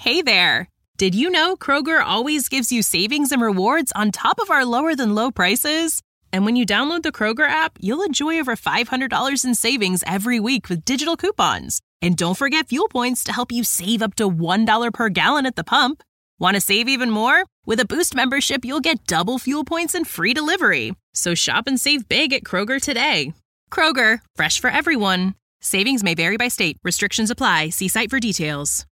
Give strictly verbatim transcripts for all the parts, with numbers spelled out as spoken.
Hey there! Did you know Kroger always gives you savings and rewards on top of our lower-than-low prices? And when you download the Kroger app, you'll enjoy over five hundred dollars in savings every week with digital coupons. And don't forget fuel points to help you save up to one dollar per gallon at the pump. Want to save even more? With a Boost membership, you'll get double fuel points and free delivery. So shop and save big at Kroger today. Kroger, fresh for everyone. Savings may vary by state. Restrictions apply. See site for details.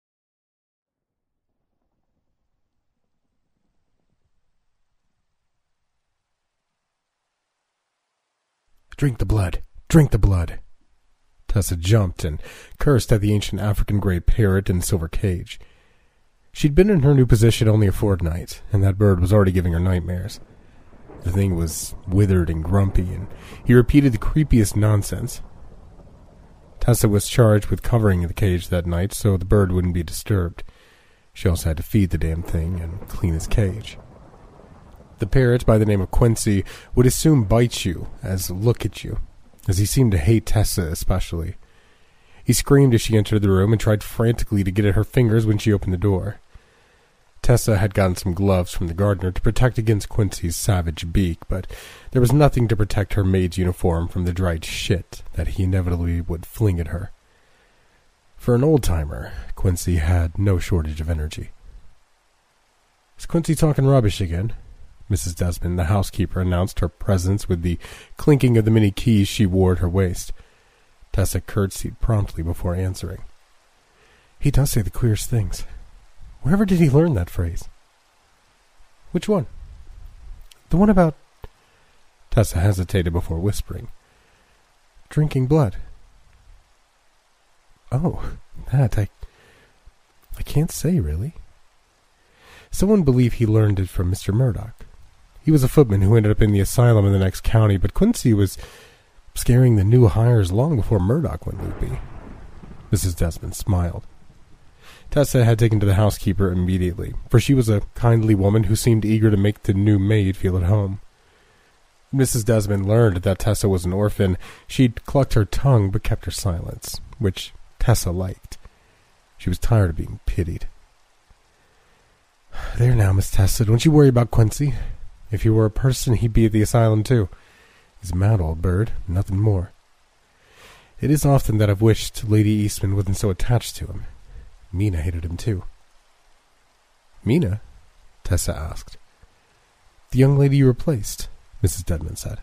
Drink the blood. Drink the blood. Tessa jumped and cursed at the ancient African grey parrot in the silver cage. She'd been in her new position only a fortnight, and that bird was already giving her nightmares. The thing was withered and grumpy, and he repeated the creepiest nonsense. Tessa was charged with covering the cage that night so the bird wouldn't be disturbed. She also had to feed the damn thing and clean his cage. The parrot, by the name of Quincy, would as soon bite you as look at you, as he seemed to hate Tessa especially. He screamed as she entered the room and tried frantically to get at her fingers when she opened the door. Tessa had gotten some gloves from the gardener to protect against Quincy's savage beak, but there was nothing to protect her maid's uniform from the dried shit that he inevitably would fling at her. For an old-timer, Quincy had no shortage of energy. "Is Quincy talking rubbish again?" Missus Desmond, the housekeeper, announced her presence with the clinking of the many keys she wore at her waist. Tessa curtsied promptly before answering. "He does say the queerest things. Wherever did he learn that phrase?" "Which one?" "The one about—" Tessa hesitated before whispering. "Drinking blood." "Oh, that, I... I can't say, really. Someone believed he learned it from Mister Murdoch. He was a footman who ended up in the asylum in the next county, but Quincy was scaring the new hires long before Murdoch went loopy." Missus Desmond smiled. Tessa had taken to the housekeeper immediately, for she was a kindly woman who seemed eager to make the new maid feel at home. Missus Desmond learned that Tessa was an orphan. She'd clucked her tongue but kept her silence, which Tessa liked. She was tired of being pitied. "There now, Miss Tessa, don't you worry about Quincy. If he were a person, he'd be at the asylum too. He's a mad old bird, nothing more. It is often that I've wished Lady Eastman wasn't so attached to him. Mina hated him too." "Mina?" Tessa asked. "The young lady you replaced," Missus Desmond said.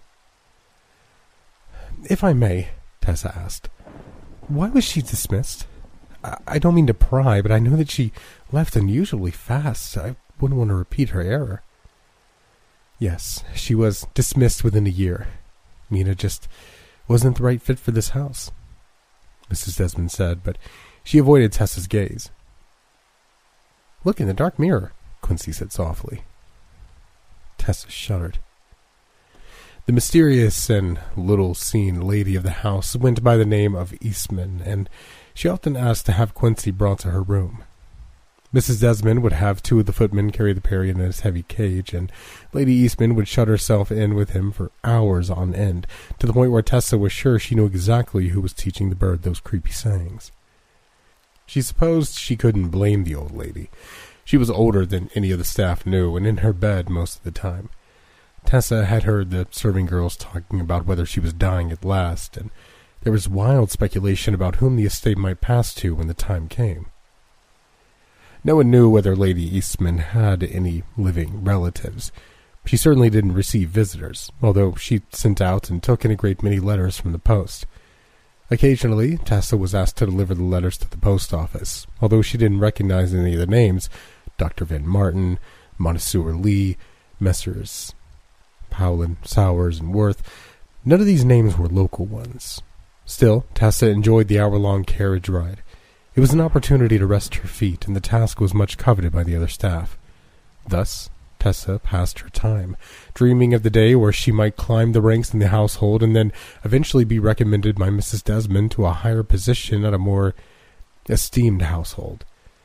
"If I may," Tessa asked, "why was she dismissed? I, I don't mean to pry, but I know that she left unusually fast. I wouldn't want to repeat her error." "Yes, she was dismissed within a year. Mina just wasn't the right fit for this house," Missus Desmond said, but she avoided Tessa's gaze. "Look in the dark mirror," Quincy said softly. Tessa shuddered. The mysterious and little-seen lady of the house went by the name of Eastman, and she often asked to have Quincy brought to her room. Missus Desmond would have two of the footmen carry the parrot in his heavy cage, and Lady Eastman would shut herself in with him for hours on end, to the point where Tessa was sure she knew exactly who was teaching the bird those creepy sayings. She supposed she couldn't blame the old lady. She was older than any of the staff knew, and in her bed most of the time. Tessa had heard the serving girls talking about whether she was dying at last, and there was wild speculation about whom the estate might pass to when the time came. No one knew whether Lady Eastman had any living relatives. She certainly didn't receive visitors, although she sent out and took in a great many letters from the post. Occasionally, Tessa was asked to deliver the letters to the post office, although she didn't recognize any of the names: Doctor Van Martin, Montessor Lee, Messrs. Howland, Sowers, and Worth. None of these names were local ones. Still, Tessa enjoyed the hour-long carriage ride. It was an opportunity to rest her feet, and the task was much coveted by the other staff. Thus, Tessa passed her time, dreaming of the day where she might climb the ranks in the household and then eventually be recommended by Missus Desmond to a higher position at a more esteemed household.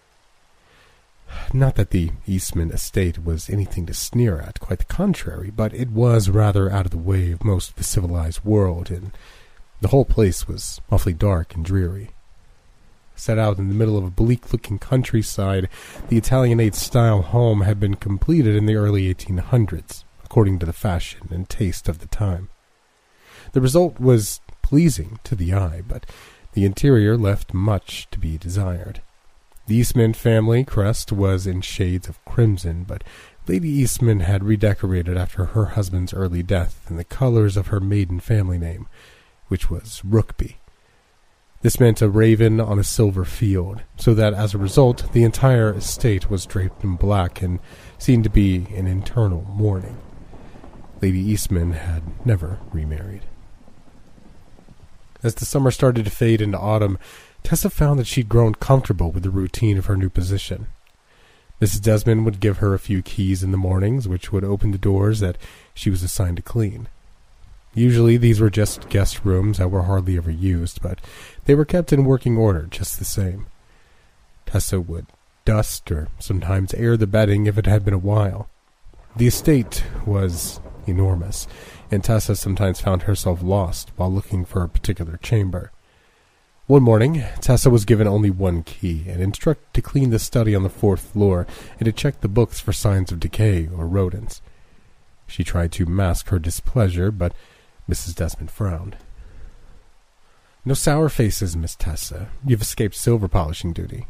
Not that the Eastman estate was anything to sneer at, quite the contrary, but it was rather out of the way of most of the civilized world, and the whole place was awfully dark and dreary. Set out in the middle of a bleak-looking countryside, the Italianate-style home had been completed in the early eighteen hundreds, according to the fashion and taste of the time. The result was pleasing to the eye, but the interior left much to be desired. The Eastman family crest was in shades of crimson, but Lady Eastman had redecorated after her husband's early death in the colors of her maiden family name, which was Rookby. This meant a raven on a silver field, so that as a result the entire estate was draped in black and seemed to be in internal mourning. Lady Eastman had never remarried. As the summer started to fade into autumn, Tessa found that she'd grown comfortable with the routine of her new position. Missus Desmond would give her a few keys in the mornings, which would open the doors that she was assigned to clean. Usually these were just guest rooms that were hardly ever used, but they were kept in working order just the same. Tessa would dust or sometimes air the bedding if it had been a while. The estate was enormous, and Tessa sometimes found herself lost while looking for a particular chamber. One morning, Tessa was given only one key and instructed to clean the study on the fourth floor and to check the books for signs of decay or rodents. She tried to mask her displeasure, but Missus Desmond frowned. "No sour faces, Miss Tessa. You've escaped silver polishing duty."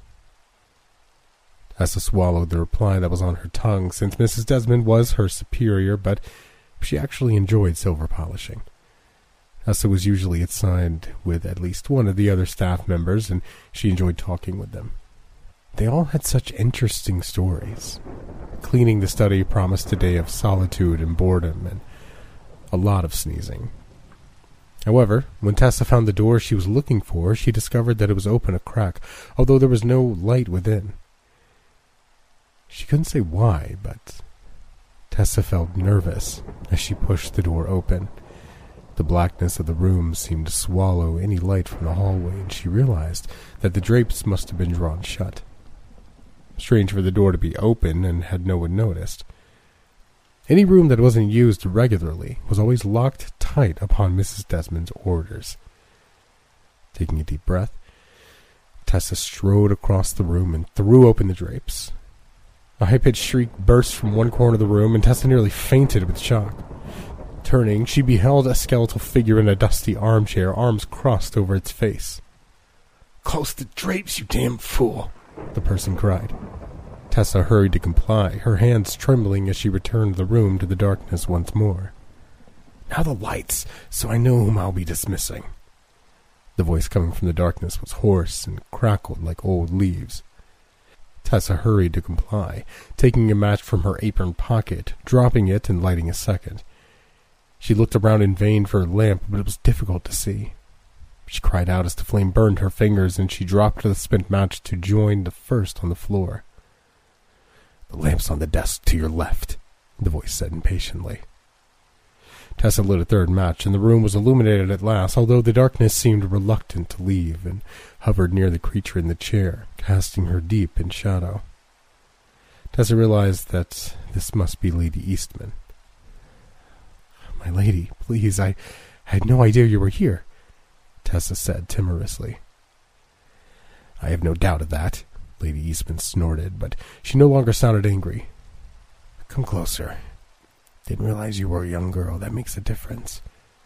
Tessa swallowed the reply that was on her tongue, since Missus Desmond was her superior, but she actually enjoyed silver polishing. Tessa was usually assigned with at least one of the other staff members, and she enjoyed talking with them. They all had such interesting stories. Cleaning the study promised a day of solitude and boredom, and a lot of sneezing. However, when Tessa found the door she was looking for, she discovered that it was open a crack, although there was no light within. She couldn't say why, but Tessa felt nervous as she pushed the door open. The blackness of the room seemed to swallow any light from the hallway, and she realized that the drapes must have been drawn shut. Strange for the door to be open and had no one noticed. Any room that wasn't used regularly was always locked tight upon Missus Desmond's orders. Taking a deep breath, Tessa strode across the room and threw open the drapes. A high-pitched shriek burst from one corner of the room, and Tessa nearly fainted with shock. Turning, she beheld a skeletal figure in a dusty armchair, arms crossed over its face. "Close the drapes, you damn fool!" the person cried. Tessa hurried to comply, her hands trembling as she returned the room to the darkness once more. "Now the lights, so I know whom I'll be dismissing." The voice coming from the darkness was hoarse and crackled like old leaves. Tessa hurried to comply, taking a match from her apron pocket, dropping it and lighting a second. She looked around in vain for a lamp, but it was difficult to see. She cried out as the flame burned her fingers, and she dropped the spent match to join the first on the floor. "The lamp's on the desk to your left," the voice said impatiently. Tessa lit a third match, and the room was illuminated at last, although the darkness seemed reluctant to leave, and hovered near the creature in the chair, casting her deep in shadow. Tessa realized that this must be Lady Eastman. "My lady, please, I had no idea you were here," Tessa said timorously. "I have no doubt of that," Lady Eastman snorted, but she no longer sounded angry. "Come closer. Didn't realize you were a young girl. That makes a difference."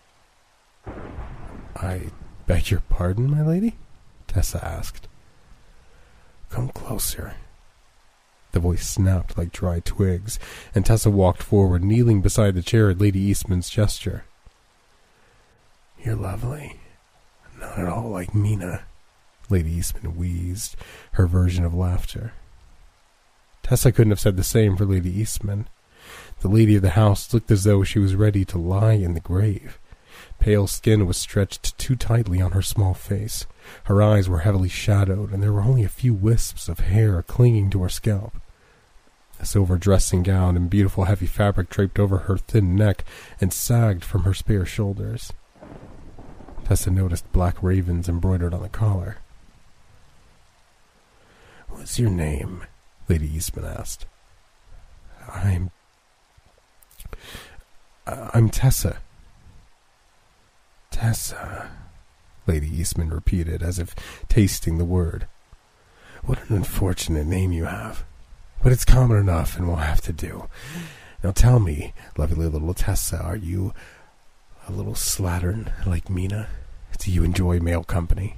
"I beg your pardon, my lady?" Tessa asked. "Come closer." The voice snapped like dry twigs, and Tessa walked forward, kneeling beside the chair at Lady Eastman's gesture. "You're lovely. Not at all like Mina," Lady Eastman wheezed, her version of laughter. Tessa couldn't have said the same for Lady Eastman. The lady of the house looked as though she was ready to lie in the grave. Pale skin was stretched too tightly on her small face. Her eyes were heavily shadowed, and there were only a few wisps of hair clinging to her scalp. A silver dressing gown and beautiful heavy fabric draped over her thin neck and sagged from her spare shoulders. Tessa noticed black ravens embroidered on the collar. "What's your name?" Lady Eastman asked. I'm... I'm Tessa." "Tessa," Lady Eastman repeated, as if tasting the word. What an unfortunate name you have. But it's common enough and will have to do. Now tell me, lovely little Tessa, are you a little slattern like Mina? Do you enjoy male company?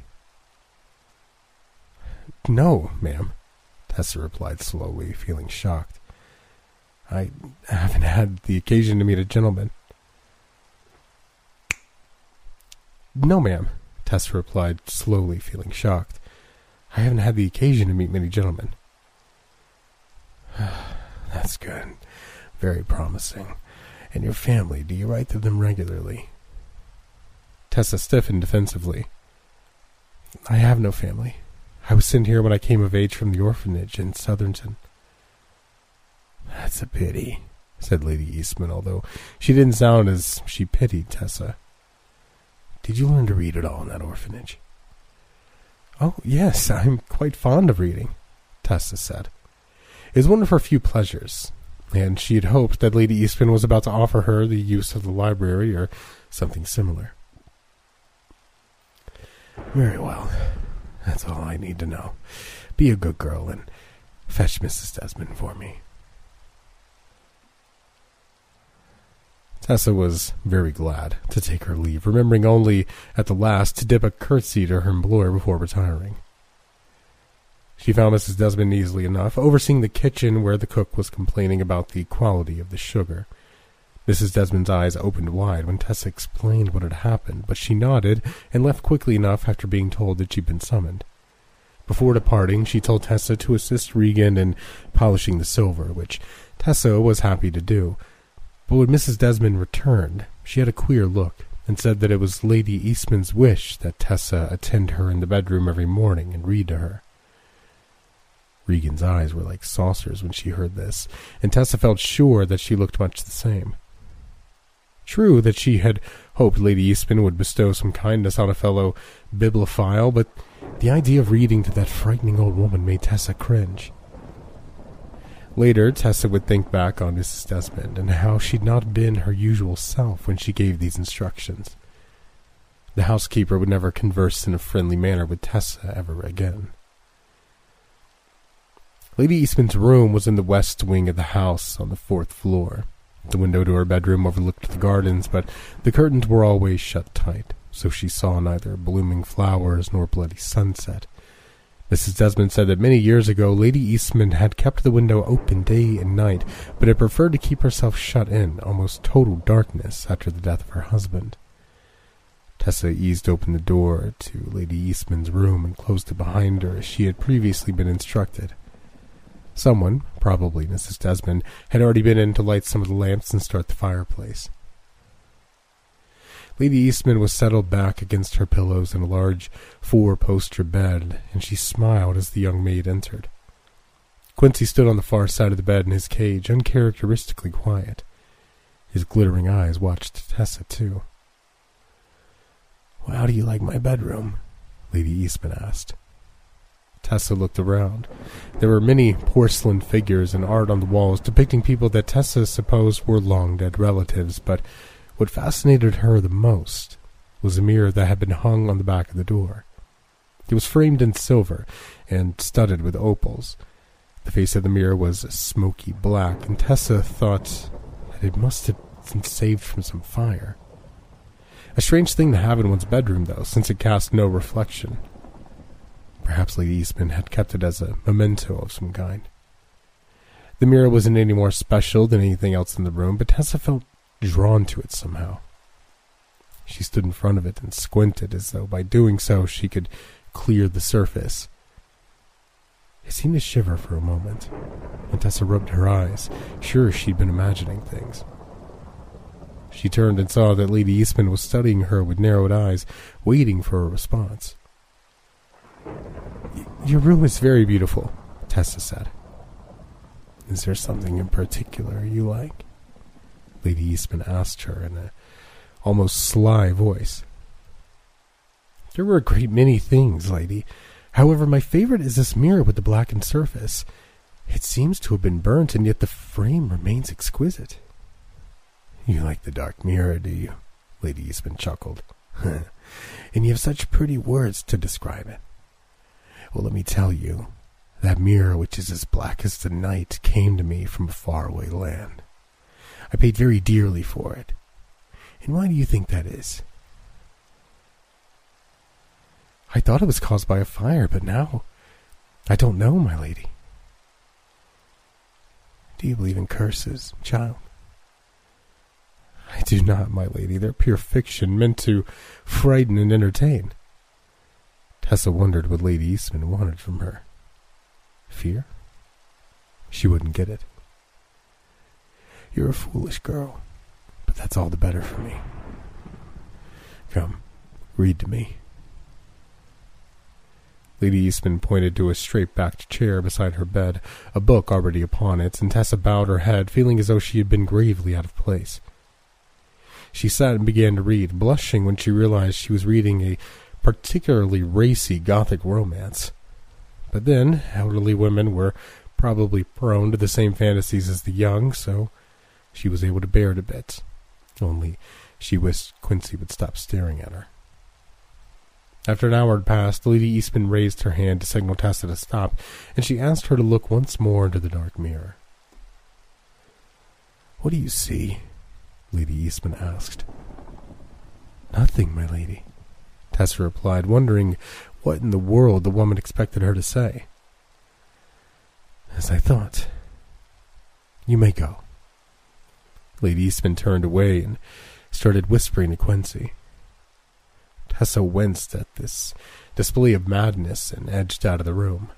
No, ma'am, Tessa replied slowly, feeling shocked. I haven't had the occasion to meet a gentleman. No, ma'am, Tessa replied slowly, feeling shocked. I haven't had the occasion to meet many gentlemen. That's good. Very promising. And your family, do you write to them regularly? Tessa stiffened defensively. I have no family. I was sent here when I came of age from the orphanage in Southernton. That's a pity, said Lady Eastman, although she didn't sound as she pitied Tessa. Did you learn to read at all in that orphanage? Oh, yes, I'm quite fond of reading, Tessa said. It was one of her few pleasures, and she had hoped that Lady Eastman was about to offer her the use of the library or something similar. Very well. That's all I need to know. Be a good girl and fetch Missus Desmond for me. Tessa was very glad to take her leave, remembering only at the last to dip a curtsy to her employer before retiring. She found Missus Desmond easily enough, overseeing the kitchen where the cook was complaining about the quality of the sugar. Missus Desmond's eyes opened wide when Tessa explained what had happened, but she nodded and left quickly enough after being told that she'd been summoned. Before departing, she told Tessa to assist Regan in polishing the silver, which Tessa was happy to do. But when Missus Desmond returned, she had a queer look and said that it was Lady Eastman's wish that Tessa attend her in the bedroom every morning and read to her. Regan's eyes were like saucers when she heard this, and Tessa felt sure that she looked much the same. True that she had hoped Lady Eastman would bestow some kindness on a fellow bibliophile, but the idea of reading to that frightening old woman made Tessa cringe. Later, Tessa would think back on Missus Desmond and how she'd not been her usual self when she gave these instructions. The housekeeper would never converse in a friendly manner with Tessa ever again. Lady Eastman's room was in the west wing of the house on the fourth floor. The window to her bedroom overlooked the gardens, but the curtains were always shut tight, so she saw neither blooming flowers nor bloody sunset. Missus Desmond said that many years ago Lady Eastman had kept the window open day and night, but had preferred to keep herself shut in almost total darkness after the death of her husband. Tessa eased open the door to Lady Eastman's room and closed it behind her as she had previously been instructed. Someone, probably Missus Desmond, had already been in to light some of the lamps and start the fireplace. Lady Eastman was settled back against her pillows in a large four-poster bed, and she smiled as the young maid entered. Quincy stood on the far side of the bed in his cage, uncharacteristically quiet. His glittering eyes watched Tessa, too. "Well, how do you like my bedroom?" Lady Eastman asked. Tessa looked around. There were many porcelain figures and art on the walls depicting people that Tessa supposed were long-dead relatives, but what fascinated her the most was a mirror that had been hung on the back of the door. It was framed in silver and studded with opals. The face of the mirror was smoky black, and Tessa thought that it must have been saved from some fire. A strange thing to have in one's bedroom, though, since it cast no reflection. Perhaps Lady Eastman had kept it as a memento of some kind. The mirror wasn't any more special than anything else in the room, but Tessa felt drawn to it somehow. She stood in front of it and squinted as though by doing so she could clear the surface. It seemed to shiver for a moment, and Tessa rubbed her eyes, sure she'd been imagining things. She turned and saw that Lady Eastman was studying her with narrowed eyes, waiting for a response. "Your room is very beautiful," Tessa said. "Is there something in particular you like?" Lady Eastman asked her in an almost sly voice. "There were a great many things, lady. However, my favorite is this mirror with the blackened surface. It seems to have been burnt, and yet the frame remains exquisite." "You like the dark mirror, do you?" Lady Eastman chuckled. And you have such pretty words to describe it. Well, let me tell you, that mirror, which is as black as the night, came to me from a faraway land. I paid very dearly for it. And why do you think that is? I thought it was caused by a fire, but now I don't know, my lady. Do you believe in curses, child? I do not, my lady. They're pure fiction, meant to frighten and entertain. Tessa wondered what Lady Eastman wanted from her. Fear? She wouldn't get it. You're a foolish girl, but that's all the better for me. Come, read to me. Lady Eastman pointed to a straight-backed chair beside her bed, a book already upon it, and Tessa bowed her head, feeling as though she had been gravely out of place. She sat and began to read, blushing when she realized she was reading a particularly racy Gothic romance. But then, elderly women were probably prone to the same fantasies as the young, so she was able to bear it a bit. Only she wished Quincy would stop staring at her. After an hour had passed, Lady Eastman raised her hand to signal Tessa to stop, and she asked her to look once more into the dark mirror. What do you see? Lady Eastman asked. Nothing, my lady, Tessa replied, wondering what in the world the woman expected her to say. As I thought. You may go. Lady Eastman turned away and started whispering to Quincy. Tessa winced at this display of madness and edged out of the room.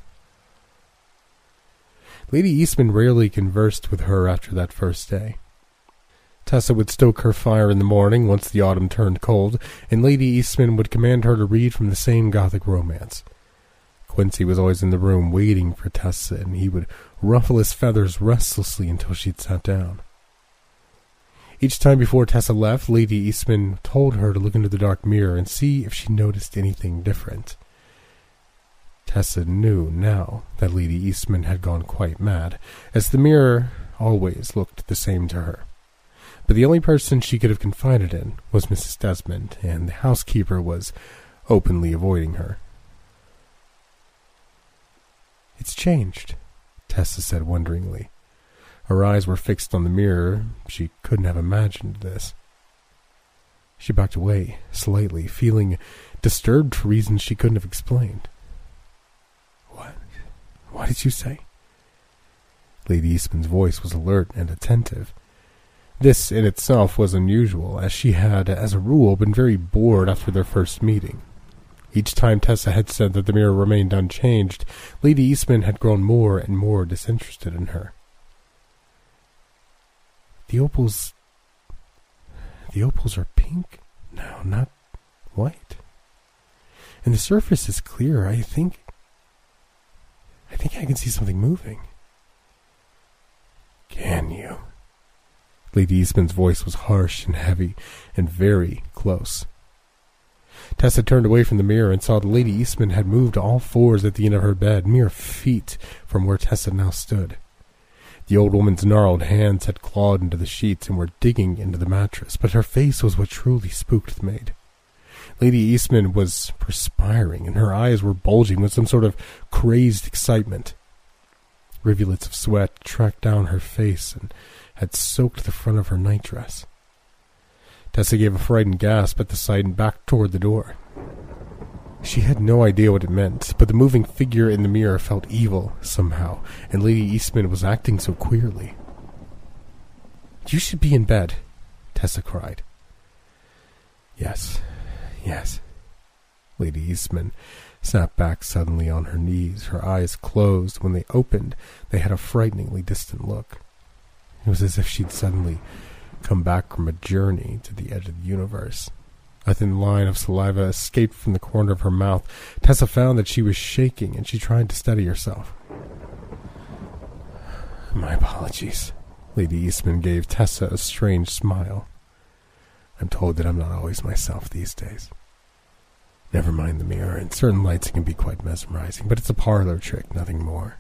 Lady Eastman rarely conversed with her after that first day. Tessa would stoke her fire in the morning once the autumn turned cold, and Lady Eastman would command her to read from the same Gothic romance. Quincy was always in the room waiting for Tessa, and he would ruffle his feathers restlessly until she'd sat down. Each time before Tessa left, Lady Eastman told her to look into the dark mirror and see if she noticed anything different. Tessa knew now that Lady Eastman had gone quite mad, as the mirror always looked the same to her. But the only person she could have confided in was Missus Desmond, and the housekeeper was openly avoiding her. It's changed, Tessa said wonderingly. Her eyes were fixed on the mirror. She couldn't have imagined this. She backed away slightly, feeling disturbed for reasons she couldn't have explained. What? What did you say? Lady Eastman's voice was alert and attentive. This in itself was unusual, as she had, as a rule, been very bored after their first meeting. Each time Tessa had said that the mirror remained unchanged, Lady Eastman had grown more and more disinterested in her. The opals... The opals are pink? No, not white. And the surface is clear. I think... I think I can see something moving. Can you? Lady Eastman's voice was harsh and heavy, and very close. Tessa turned away from the mirror and saw that Lady Eastman had moved all fours at the end of her bed, mere feet from where Tessa now stood. The old woman's gnarled hands had clawed into the sheets and were digging into the mattress, but her face was what truly spooked the maid. Lady Eastman was perspiring, and her eyes were bulging with some sort of crazed excitement. Rivulets of sweat tracked down her face and had soaked the front of her nightdress. Tessa gave a frightened gasp at the sight and backed toward the door. She had no idea what it meant, but the moving figure in the mirror felt evil somehow, and Lady Eastman was acting so queerly. You should be in bed, Tessa cried. Yes, yes. Lady Eastman sat back suddenly on her knees, her eyes closed. When they opened, they had a frighteningly distant look. It was as if she'd suddenly come back from a journey to the edge of the universe. A thin line of saliva escaped from the corner of her mouth. Tessa found that she was shaking, and she tried to steady herself. My apologies. Lady Eastman gave Tessa a strange smile. I'm told that I'm not always myself these days. Never mind the mirror. In certain lights it can be quite mesmerizing, but it's a parlor trick, nothing more.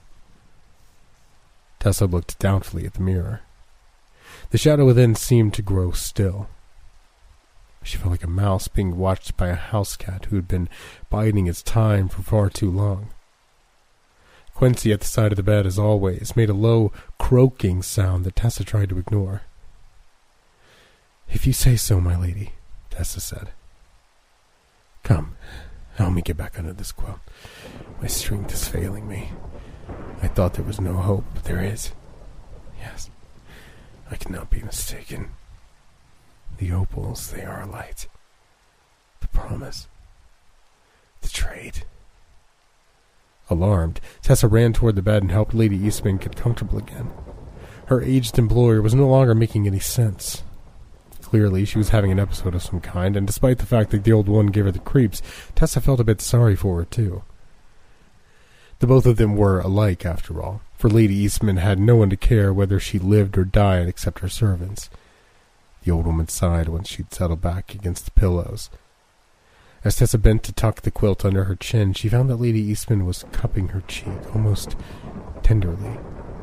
Tessa looked doubtfully at the mirror. The shadow within seemed to grow still. She felt like a mouse being watched by a house cat who had been biding its time for far too long. Quincy, at the side of the bed as always, made a low, croaking sound that Tessa tried to ignore. "If you say so, my lady," Tessa said. "Come, help me get back under this quilt. My strength is failing me. I thought there was no hope, but there is. Yes, I cannot be mistaken. The opals, they are a light. The promise. The trade." Alarmed, Tessa ran toward the bed and helped Lady Eastman get comfortable again. Her aged employer was no longer making any sense. Clearly, she was having an episode of some kind, and despite the fact that the old one gave her the creeps, Tessa felt a bit sorry for her, too. The both of them were alike, after all, for Lady Eastman had no one to care whether she lived or died except her servants. The old woman sighed once she'd settled back against the pillows. As Tessa bent to tuck the quilt under her chin, she found that Lady Eastman was cupping her cheek, almost tenderly.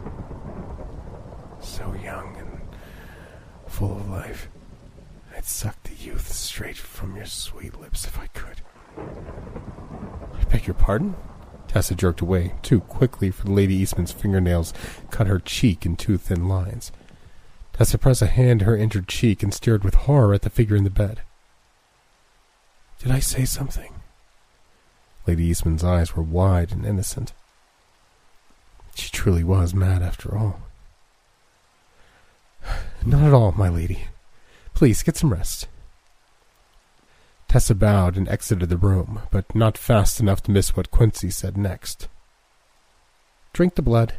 "So young and full of life. I'd suck the youth straight from your sweet lips if I could." "I beg your pardon?" Tessa jerked away, too quickly for Lady Eastman's fingernails cut her cheek in two thin lines. Tessa pressed a hand to her injured cheek and stared with horror at the figure in the bed. "Did I say something?" Lady Eastman's eyes were wide and innocent. She truly was mad after all. "Not at all, my lady. Please, get some rest." Tessa bowed and exited the room, but not fast enough to miss what Quincy said next. "Drink the blood."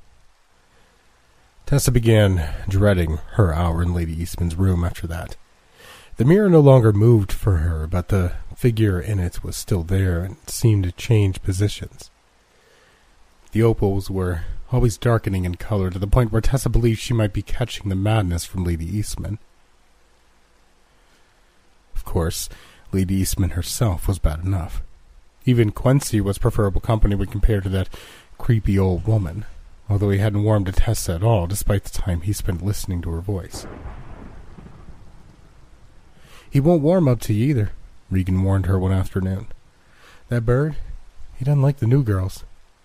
Tessa began dreading her hour in Lady Eastman's room after that. The mirror no longer moved for her, but the figure in it was still there and seemed to change positions. The opals were always darkening in color to the point where Tessa believed she might be catching the madness from Lady Eastman. Of course, Lady Eastman herself was bad enough. Even Quincy was preferable company when compared to that creepy old woman, although he hadn't warmed to Tessa at all, despite the time he spent listening to her voice. "He won't warm up to you either," Regan warned her one afternoon. "That bird, he doesn't like the new girls."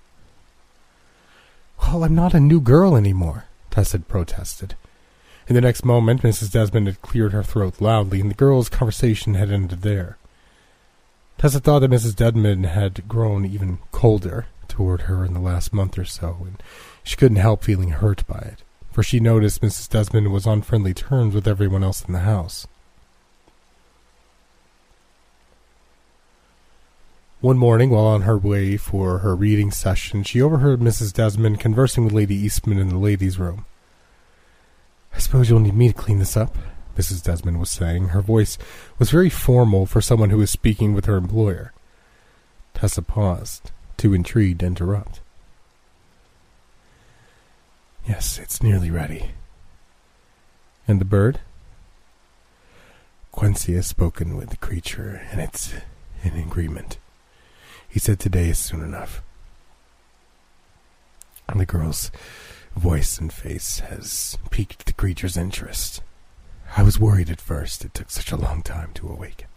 "Well, I'm not a new girl anymore," Tessa had protested. In the next moment, Missus Desmond had cleared her throat loudly, and the girls' conversation had ended there. Tessa thought that Missus Desmond had grown even colder toward her in the last month or so, and she couldn't help feeling hurt by it, for she noticed Missus Desmond was on friendly terms with everyone else in the house. One morning, while on her way for her reading session, she overheard Missus Desmond conversing with Lady Eastman in the ladies' room. "I suppose you'll need me to clean this up," Missus Desmond was saying. Her voice was very formal for someone who was speaking with her employer. Tessa paused, too intrigued to interrupt. "Yes, it's nearly ready." "And the bird?" "Quincy has spoken with the creature, and it's in agreement. He said today is soon enough." And the girl's voice and face has piqued the creature's interest. I was worried at first it took such a long time to awaken.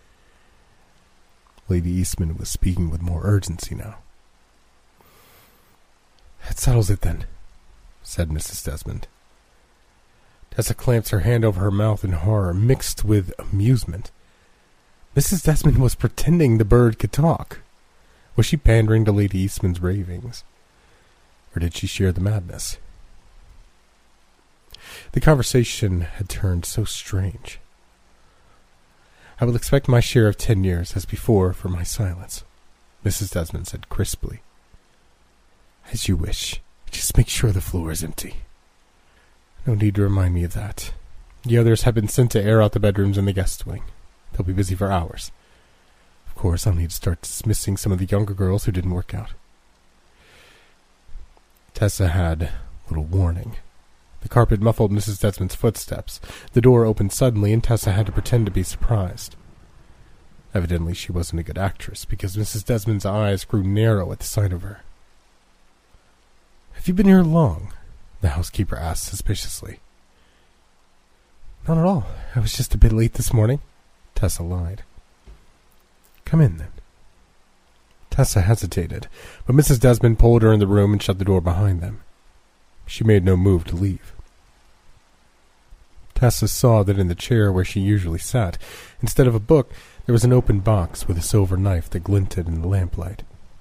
Lady Eastman was speaking with more urgency now. "That settles it then," said Missus Desmond. Tessa clamped her hand over her mouth in horror, mixed with amusement. Missus Desmond was pretending the bird could talk. Was she pandering to Lady Eastman's ravings? Or did she share the madness? The conversation had turned so strange. "I will expect my share of ten years, as before, for my silence," Missus Desmond said crisply. "As you wish. Just make sure the floor is empty." "No need to remind me of that. The others have been sent to air out the bedrooms in the guest wing. They'll be busy for hours. Of course, I'll need to start dismissing some of the younger girls who didn't work out." Tessa had little warning. The carpet muffled Missus Desmond's footsteps. The door opened suddenly, and Tessa had to pretend to be surprised. Evidently, she wasn't a good actress, because Missus Desmond's eyes grew narrow at the sight of her. "Have you been here long?" the housekeeper asked suspiciously. "Not at all. I was just a bit late this morning." Tessa lied. Come in, then. Tessa hesitated, but Missus Desmond pulled her in the room and shut the door behind them. She made no move to leave. Tessa saw that in the chair where she usually sat, instead of a book, there was an open box with a silver knife that glinted in the lamplight.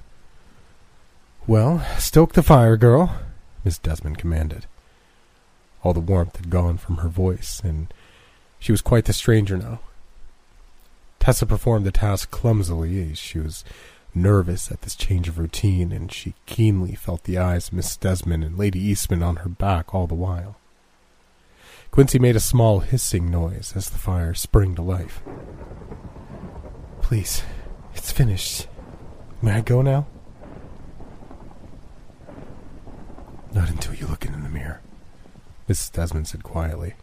"Well, stoke the fire, girl," Miss Desmond commanded. All the warmth had gone from her voice, and she was quite the stranger now. Tessa performed the task clumsily, as she was nervous at this change of routine, and she keenly felt the eyes of Miss Desmond and Lady Eastman on her back all the while. Quincy made a small hissing noise as the fire sprang to life. "Please, it's finished. May I go now?" "Not until you look in the mirror," Missus Desmond said quietly.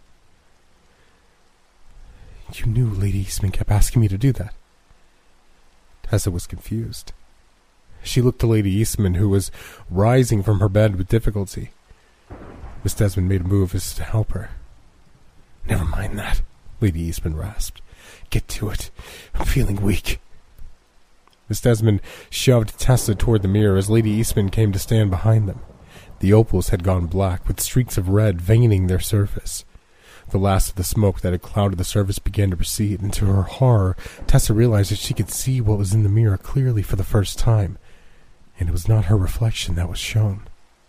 "You knew Lady Eastman kept asking me to do that." Tessa was confused. She looked to Lady Eastman, who was rising from her bed with difficulty. Miss Desmond made a move as to help her. "Never mind that," Lady Eastman rasped. "Get to it. I'm feeling weak." Miss Desmond shoved Tessa toward the mirror as Lady Eastman came to stand behind them. The opals had gone black, with streaks of red veining their surface. The last of the smoke that had clouded the surface began to recede, and to her horror, Tessa realized that she could see what was in the mirror clearly for the first time, and it was not her reflection that was shown.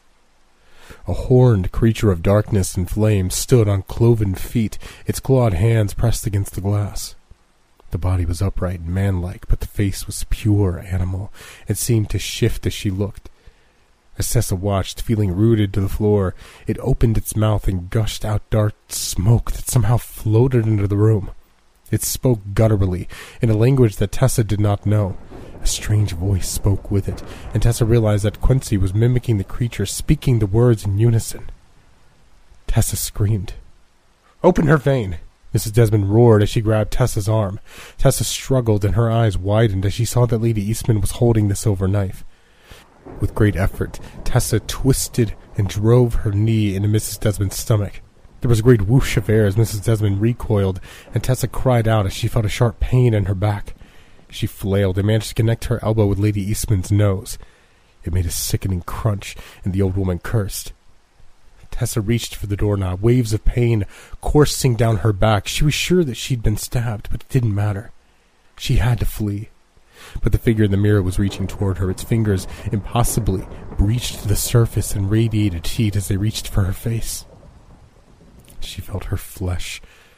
A horned creature of darkness and flame stood on cloven feet, its clawed hands pressed against the glass. The body was upright and manlike, but the face was pure animal. It seemed to shift as she looked. As Tessa watched, feeling rooted to the floor, it opened its mouth and gushed out dark smoke that somehow floated into the room. It spoke gutturally, in a language that Tessa did not know. A strange voice spoke with it, and Tessa realized that Quincy was mimicking the creature, speaking the words in unison. Tessa screamed. "Open her vein!" Missus Desmond roared as she grabbed Tessa's arm. Tessa struggled, and her eyes widened as she saw that Lady Eastman was holding the silver knife. With great effort, Tessa twisted and drove her knee into Missus Desmond's stomach. There was a great whoosh of air as Missus Desmond recoiled, and Tessa cried out as she felt a sharp pain in her back. She flailed and managed to connect her elbow with Lady Eastman's nose. It made a sickening crunch, and the old woman cursed. Tessa reached for the doorknob, waves of pain coursing down her back. She was sure that she'd been stabbed, but it didn't matter. She had to flee. But the figure in the mirror was reaching toward her. Its fingers impossibly breached the surface and radiated heat as they reached for her face. She felt her flesh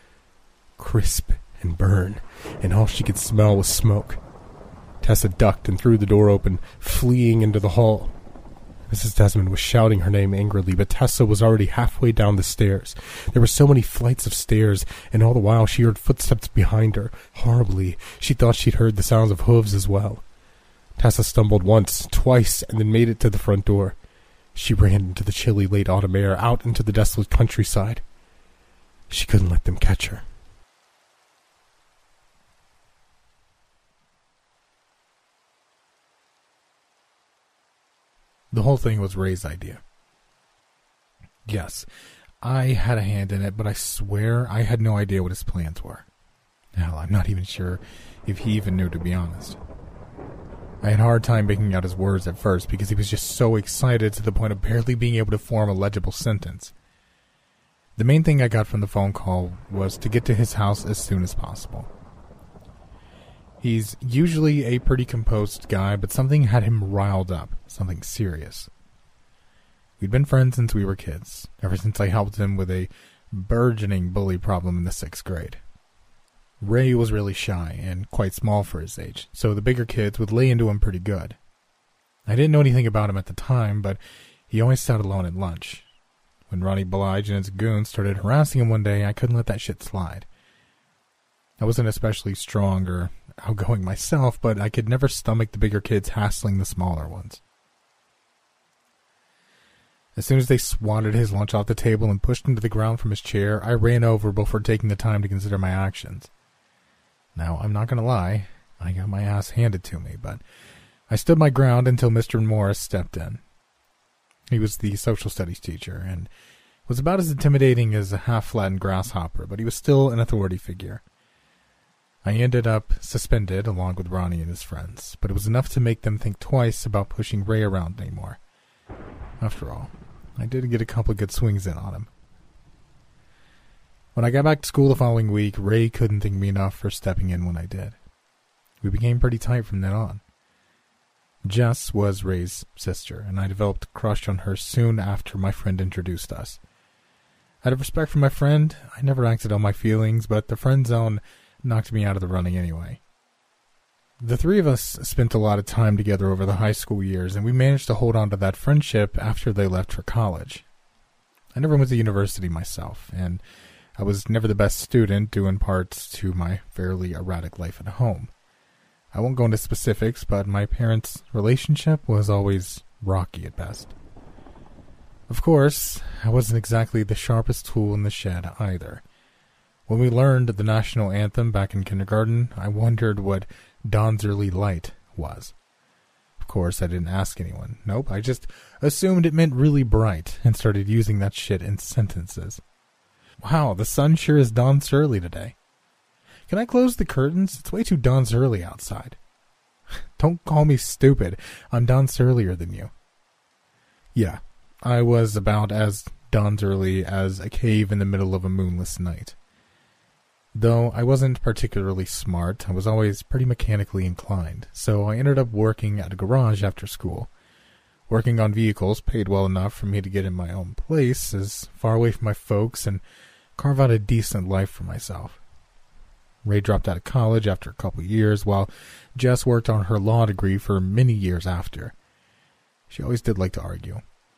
crisp and burn, and all she could smell was smoke. Tessa ducked and threw the door open, fleeing into the hall. Missus Desmond was shouting her name angrily, but Tessa was already halfway down the stairs. There were so many flights of stairs, and all the while she heard footsteps behind her. Horribly, she thought she'd heard the sounds of hooves as well. Tessa stumbled once, twice, and then made it to the front door. She ran into the chilly late autumn air, out into the desolate countryside. She couldn't let them catch her. The whole thing was Ray's idea. Yes, I had a hand in it, but I swear I had no idea what his plans were. Hell, I'm not even sure if he even knew, to be honest. I had a hard time making out his words at first because he was just so excited to the point of barely being able to form a legible sentence. The main thing I got from the phone call was to get to his house as soon as possible. He's usually a pretty composed guy, but something had him riled up, something serious. We'd been friends since we were kids, ever since I helped him with a burgeoning bully problem in the sixth grade. Ray was really shy and quite small for his age, so the bigger kids would lay into him pretty good. I didn't know anything about him at the time, but he always sat alone at lunch. When Ronnie Blige and his goons started harassing him one day, I couldn't let that shit slide. I wasn't especially strong or outgoing myself, but I could never stomach the bigger kids hassling the smaller ones. As soon as they swatted his lunch off the table and pushed him to the ground from his chair, I ran over before taking the time to consider my actions. Now, I'm not going to lie, I got my ass handed to me, but I stood my ground until Mister Morris stepped in. He was the social studies teacher, and was about as intimidating as a half-flattened grasshopper, but he was still an authority figure. I ended up suspended along with Ronnie and his friends, but it was enough to make them think twice about pushing Ray around anymore. After all, I did get a couple of good swings in on him. When I got back to school the following week, Ray couldn't thank me enough for stepping in when I did. We became pretty tight from then on. Jess was Ray's sister, and I developed a crush on her soon after my friend introduced us. Out of respect for my friend, I never acted on my feelings, but the friend zone knocked me out of the running anyway. The three of us spent a lot of time together over the high school years, and we managed to hold on to that friendship after they left for college. I never went to university myself, and I was never the best student, due in parts to my fairly erratic life at home. I won't go into specifics, but my parents' relationship was always rocky at best. Of course, I wasn't exactly the sharpest tool in the shed either. When we learned the national anthem back in kindergarten, I wondered what Don's Early Light was. Of course, I didn't ask anyone. Nope, I just assumed it meant really bright and started using that shit in sentences. Wow, the sun sure is dawn's early today. Can I close the curtains? It's way too dawn's early outside. Don't call me stupid. I'm dawn's earlier than you. Yeah, I was about as dawn's early as a cave in the middle of a moonless night. Though I wasn't particularly smart, I was always pretty mechanically inclined, so I ended up working at a garage after school. Working on vehicles paid well enough for me to get in my own place, as far away from my folks, and carve out a decent life for myself. Ray dropped out of college after a couple years, while Jess worked on her law degree for many years after. She always did like to argue.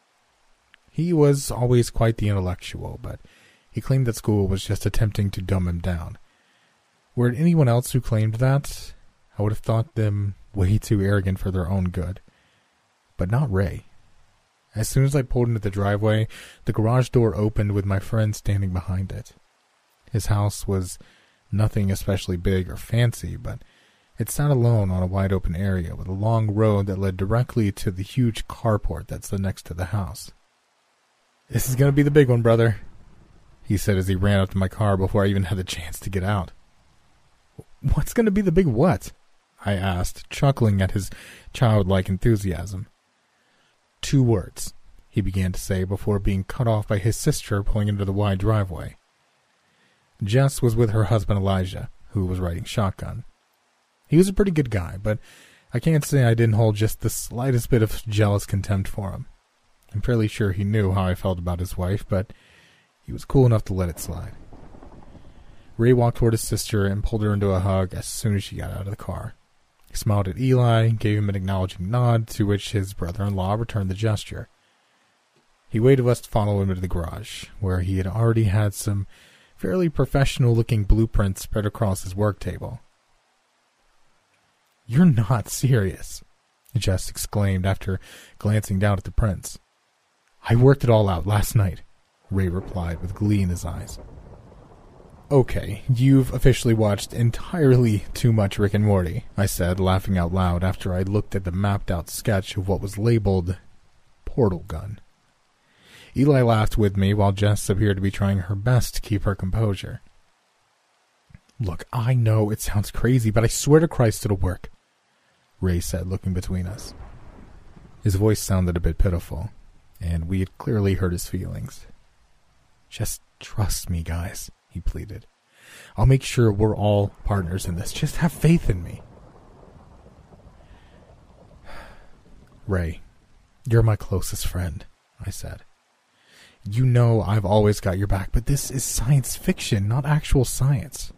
He was always quite the intellectual, but he claimed that school was just attempting to dumb him down. Were it anyone else who claimed that, I would have thought them way too arrogant for their own good. But not Ray. As soon as I pulled into the driveway, the garage door opened with my friend standing behind it. His house was nothing especially big or fancy, but it sat alone on a wide open area with a long road that led directly to the huge carport that's the next to the house. "This is going to be the big one, brother," he said as he ran up to my car before I even had the chance to get out. "What's going to be the big what?" I asked, chuckling at his childlike enthusiasm. "Two words," he began to say before being cut off by his sister pulling into the wide driveway. Jess was with her husband Elijah, who was riding shotgun. He was a pretty good guy, but I can't say I didn't hold just the slightest bit of jealous contempt for him. I'm fairly sure he knew how I felt about his wife, but he was cool enough to let it slide. Ray walked toward his sister and pulled her into a hug as soon as she got out of the car. He smiled at Eli, gave him an acknowledging nod, to which his brother-in-law returned the gesture. He waited us to follow him into the garage, where he had already had some fairly professional-looking blueprints spread across his work table. "You're not serious," Jess exclaimed after glancing down at the prints. "I worked it all out last night," Ray replied with glee in his eyes. "Okay, you've officially watched entirely too much Rick and Morty," I said, laughing out loud after I looked at the mapped-out sketch of what was labeled Portal Gun. Eli laughed with me while Jess appeared to be trying her best to keep her composure. "Look, I know it sounds crazy, but I swear to Christ it'll work," Ray said, looking between us. His voice sounded a bit pitiful, and we had clearly hurt his feelings. "Just trust me, guys," he pleaded. "I'll make sure we're all partners in this. Just have faith in me." "Ray, you're my closest friend," I said. "You know I've always got your back, but this is science fiction, not actual science."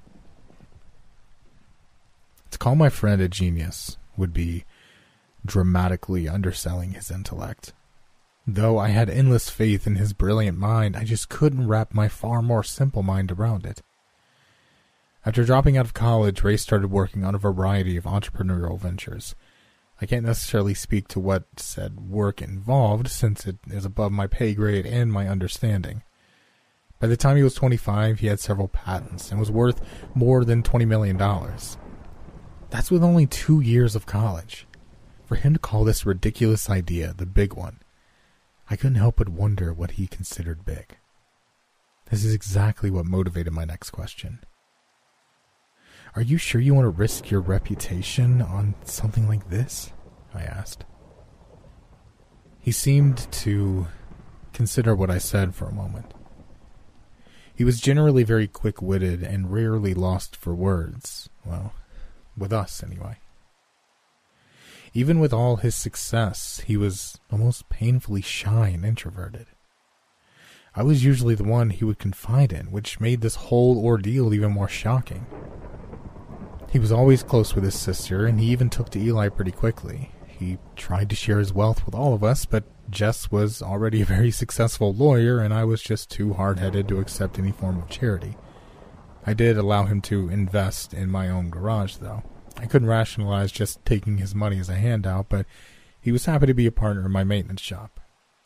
To call my friend a genius would be dramatically underselling his intellect. Though I had endless faith in his brilliant mind, I just couldn't wrap my far more simple mind around it. After dropping out of college, Ray started working on a variety of entrepreneurial ventures. I can't necessarily speak to what said work involved, since it is above my pay grade and my understanding. By the time he was twenty-five, he had several patents and was worth more than twenty million dollars. That's with only two years of college. For him to call this ridiculous idea the big one, I couldn't help but wonder what he considered big. This is exactly what motivated my next question. Are you sure you want to risk your reputation on something like this? I asked. He seemed to consider what I said for a moment. He was generally very quick-witted and rarely lost for words. Well, with us, anyway. Even with all his success, he was almost painfully shy and introverted. I was usually the one he would confide in, which made this whole ordeal even more shocking. He was always close with his sister, and he even took to Eli pretty quickly. He tried to share his wealth with all of us, but Jess was already a very successful lawyer, and I was just too hard-headed to accept any form of charity. I did allow him to invest in my own garage, though. I couldn't rationalize just taking his money as a handout, but he was happy to be a partner in my maintenance shop.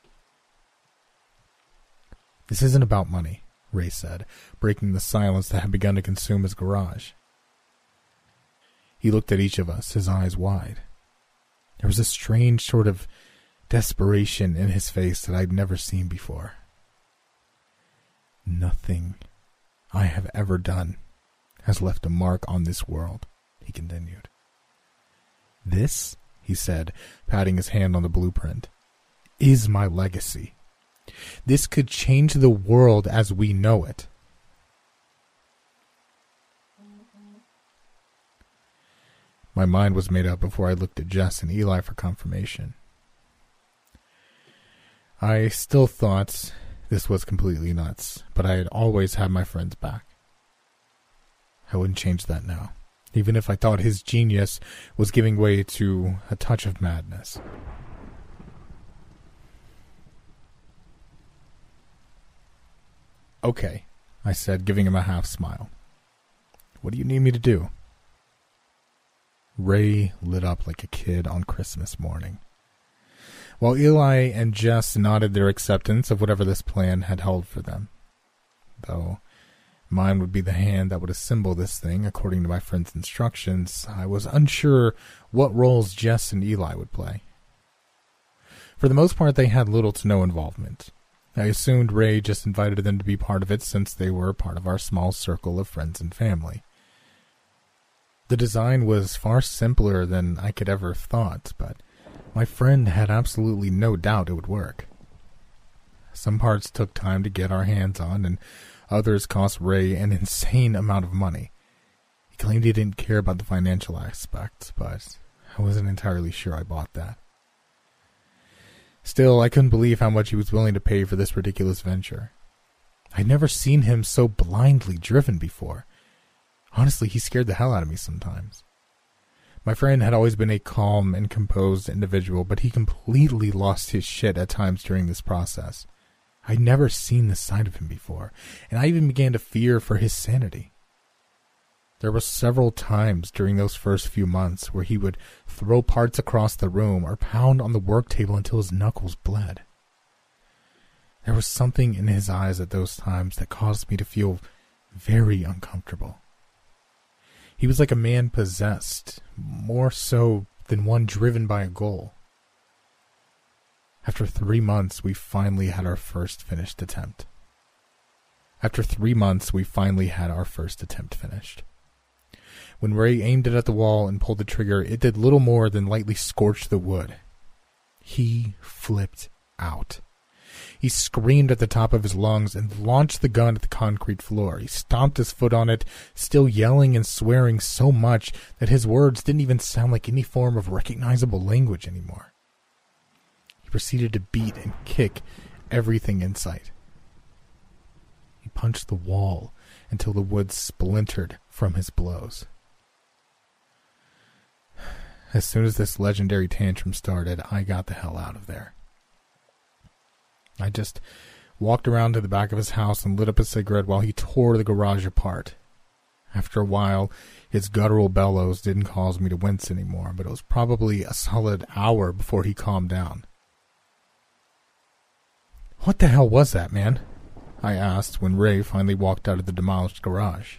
This isn't about money, Ray said, breaking the silence that had begun to consume his garage. He looked at each of us, his eyes wide. There was a strange sort of desperation in his face that I'd never seen before. Nothing I have ever done has left a mark on this world, he continued. This, he said, patting his hand on the blueprint, is my legacy. This could change the world as we know it. My mind was made up before I looked at Jess and Eli for confirmation. I still thought this was completely nuts, but I had always had my friend's back. I wouldn't change that now, even if I thought his genius was giving way to a touch of madness. Okay, I said, giving him a half smile. What do you need me to do? Ray lit up like a kid on Christmas morning. While Eli and Jess nodded their acceptance of whatever this plan had held for them. Though mine would be the hand that would assemble this thing according to my friend's instructions, I was unsure what roles Jess and Eli would play. For the most part, they had little to no involvement. I assumed Ray just invited them to be part of it since they were part of our small circle of friends and family. The design was far simpler than I could ever have thought, but my friend had absolutely no doubt it would work. Some parts took time to get our hands on, and others cost Ray an insane amount of money. He claimed he didn't care about the financial aspect, but I wasn't entirely sure I bought that. Still, I couldn't believe how much he was willing to pay for this ridiculous venture. I'd never seen him so blindly driven before. Honestly, he scared the hell out of me sometimes. My friend had always been a calm and composed individual, but he completely lost his shit at times during this process. I'd never seen this side of him before, and I even began to fear for his sanity. There were several times during those first few months where he would throw parts across the room or pound on the work table until his knuckles bled. There was something in his eyes at those times that caused me to feel very uncomfortable. He was like a man possessed, more so than one driven by a goal. After three months, we finally had our first finished attempt. After three months, we finally had our first attempt finished. When Ray aimed it at the wall and pulled the trigger, it did little more than lightly scorch the wood. He flipped out. He screamed at the top of his lungs and launched the gun at the concrete floor. He stomped his foot on it, still yelling and swearing so much that his words didn't even sound like any form of recognizable language anymore. He proceeded to beat and kick everything in sight. He punched the wall until the wood splintered from his blows. As soon as this legendary tantrum started, I got the hell out of there. I just walked around to the back of his house and lit up a cigarette while he tore the garage apart. After a while, his guttural bellows didn't cause me to wince anymore, but it was probably a solid hour before he calmed down. "What the hell was that, man?" I asked when Ray finally walked out of the demolished garage.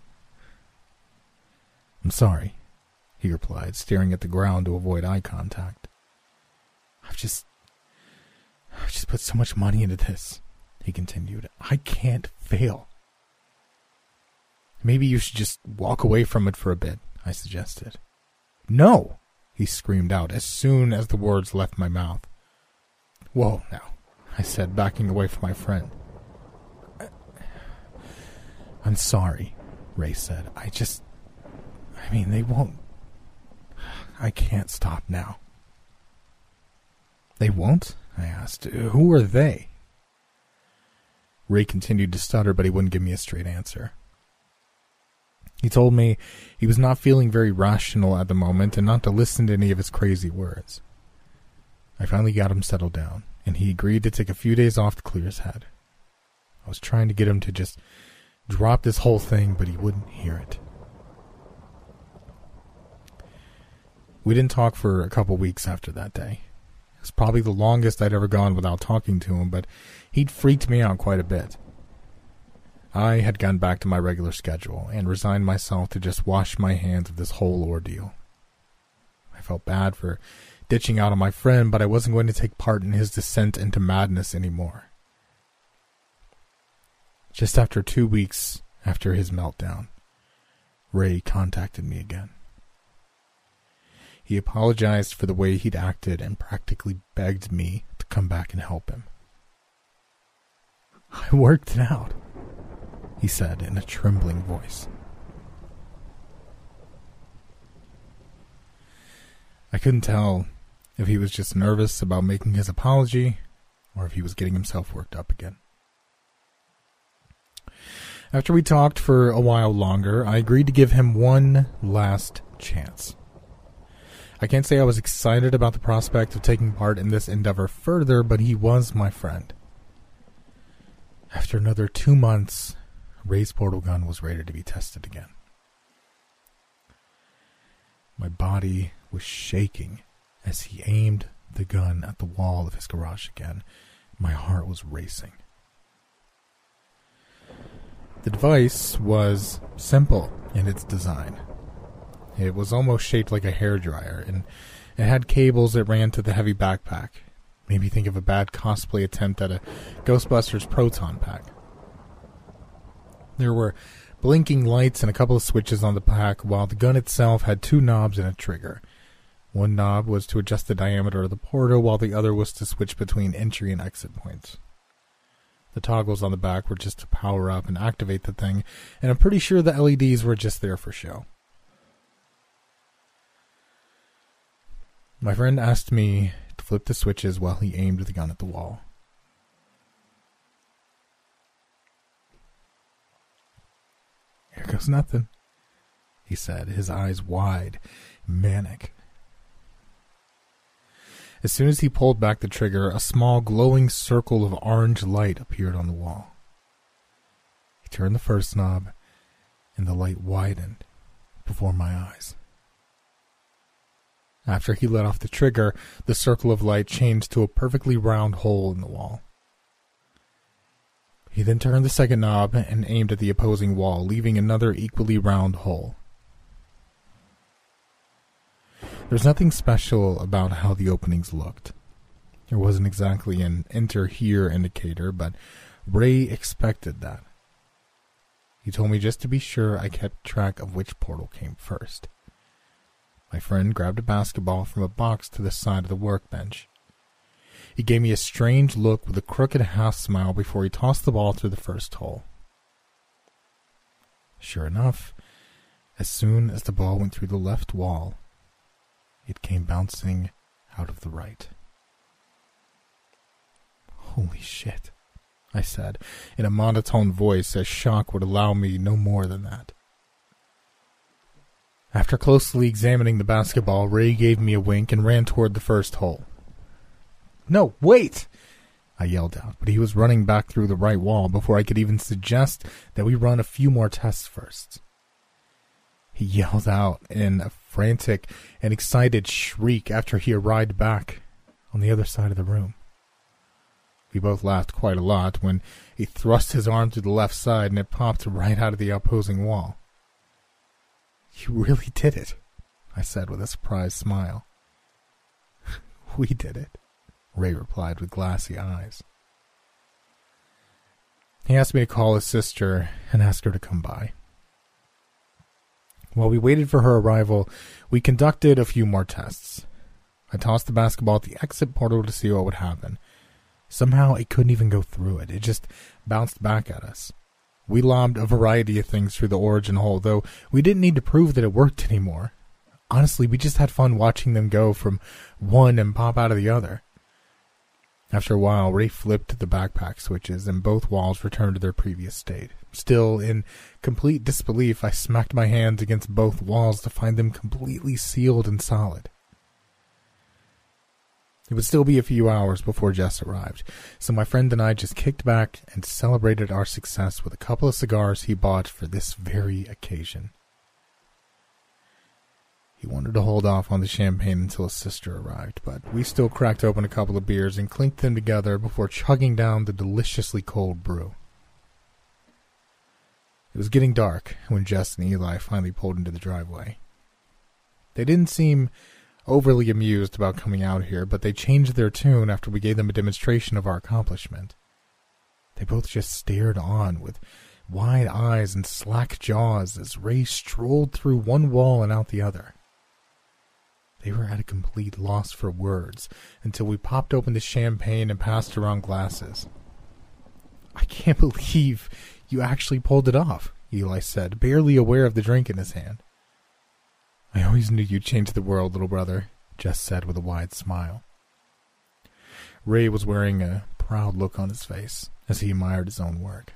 "I'm sorry," he replied, staring at the ground to avoid eye contact. I've just... I've just put so much money into this," he continued. "I can't fail." Maybe you should just walk away from it for a bit, I suggested. No, he screamed out as soon as the words left my mouth. Whoa, now, I said, backing away from my friend. I'm sorry, Ray said. I just, I mean, they won't, I can't stop now. They won't? I asked. Who are they? Ray continued to stutter, but he wouldn't give me a straight answer. He told me he was not feeling very rational at the moment and not to listen to any of his crazy words. I finally got him settled down, and he agreed to take a few days off to clear his head. I was trying to get him to just drop this whole thing, but he wouldn't hear it. We didn't talk for a couple weeks after that day. It was probably the longest I'd ever gone without talking to him, but he'd freaked me out quite a bit. I had gone back to my regular schedule and resigned myself to just wash my hands of this whole ordeal. I felt bad for ditching out on my friend, but I wasn't going to take part in his descent into madness anymore. Just after two weeks after his meltdown, Ray contacted me again. He apologized for the way he'd acted and practically begged me to come back and help him. I worked it out, he said in a trembling voice. I couldn't tell if he was just nervous about making his apology or if he was getting himself worked up again. After we talked for a while longer, I agreed to give him one last chance. I can't say I was excited about the prospect of taking part in this endeavor further, but he was my friend. After another two months, Ray's portal gun was ready to be tested again. My body was shaking as he aimed the gun at the wall of his garage again. My heart was racing. The device was simple in its design. It was almost shaped like a hairdryer, and it had cables that ran to the heavy backpack. Made me think of a bad cosplay attempt at a Ghostbusters proton pack. There were blinking lights and a couple of switches on the pack, while the gun itself had two knobs and a trigger. One knob was to adjust the diameter of the portal, while the other was to switch between entry and exit points. The toggles on the back were just to power up and activate the thing, and I'm pretty sure the L E Ds were just there for show. My friend asked me to flip the switches while he aimed the gun at the wall. Here goes nothing, he said, his eyes wide, manic. As soon as he pulled back the trigger, a small glowing circle of orange light appeared on the wall. He turned the first knob, and the light widened before my eyes. After he let off the trigger, the circle of light changed to a perfectly round hole in the wall. He then turned the second knob and aimed at the opposing wall, leaving another equally round hole. There's nothing special about how the openings looked. There wasn't exactly an enter here indicator, but Ray expected that. He told me just to be sure I kept track of which portal came first. My friend grabbed a basketball from a box to the side of the workbench. He gave me a strange look with a crooked half-smile before he tossed the ball through the first hole. Sure enough, as soon as the ball went through the left wall, it came bouncing out of the right. Holy shit, I said, in a monotone voice, as shock would allow me no more than that. After closely examining the basketball, Ray gave me a wink and ran toward the first hole. No, wait! I yelled out, but he was running back through the right wall before I could even suggest that we run a few more tests first. He yelled out in a frantic and excited shriek after he arrived back on the other side of the room. We both laughed quite a lot when he thrust his arm through the left side and it popped right out of the opposing wall. You really did it, I said with a surprised smile. We did it, Ray replied with glassy eyes. He asked me to call his sister and ask her to come by. While we waited for her arrival, we conducted a few more tests. I tossed the basketball at the exit portal to see what would happen. Somehow it couldn't even go through it. It just bounced back at us. We lobbed a variety of things through the origin hole, though we didn't need to prove that it worked anymore. Honestly, we just had fun watching them go from one and pop out of the other. After a while, Ray flipped the backpack switches and both walls returned to their previous state. Still, in complete disbelief, I smacked my hands against both walls to find them completely sealed and solid. It would still be a few hours before Jess arrived, so my friend and I just kicked back and celebrated our success with a couple of cigars he bought for this very occasion. He wanted to hold off on the champagne until his sister arrived, but we still cracked open a couple of beers and clinked them together before chugging down the deliciously cold brew. It was getting dark when Jess and Eli finally pulled into the driveway. They didn't seem overly amused about coming out here, but they changed their tune after we gave them a demonstration of our accomplishment. They both just stared on with wide eyes and slack jaws as Ray strolled through one wall and out the other. They were at a complete loss for words until we popped open the champagne and passed around glasses. "I can't believe you actually pulled it off," Eli said, barely aware of the drink in his hand. "I always knew you'd change the world, little brother," Jess said with a wide smile. Ray was wearing a proud look on his face as he admired his own work.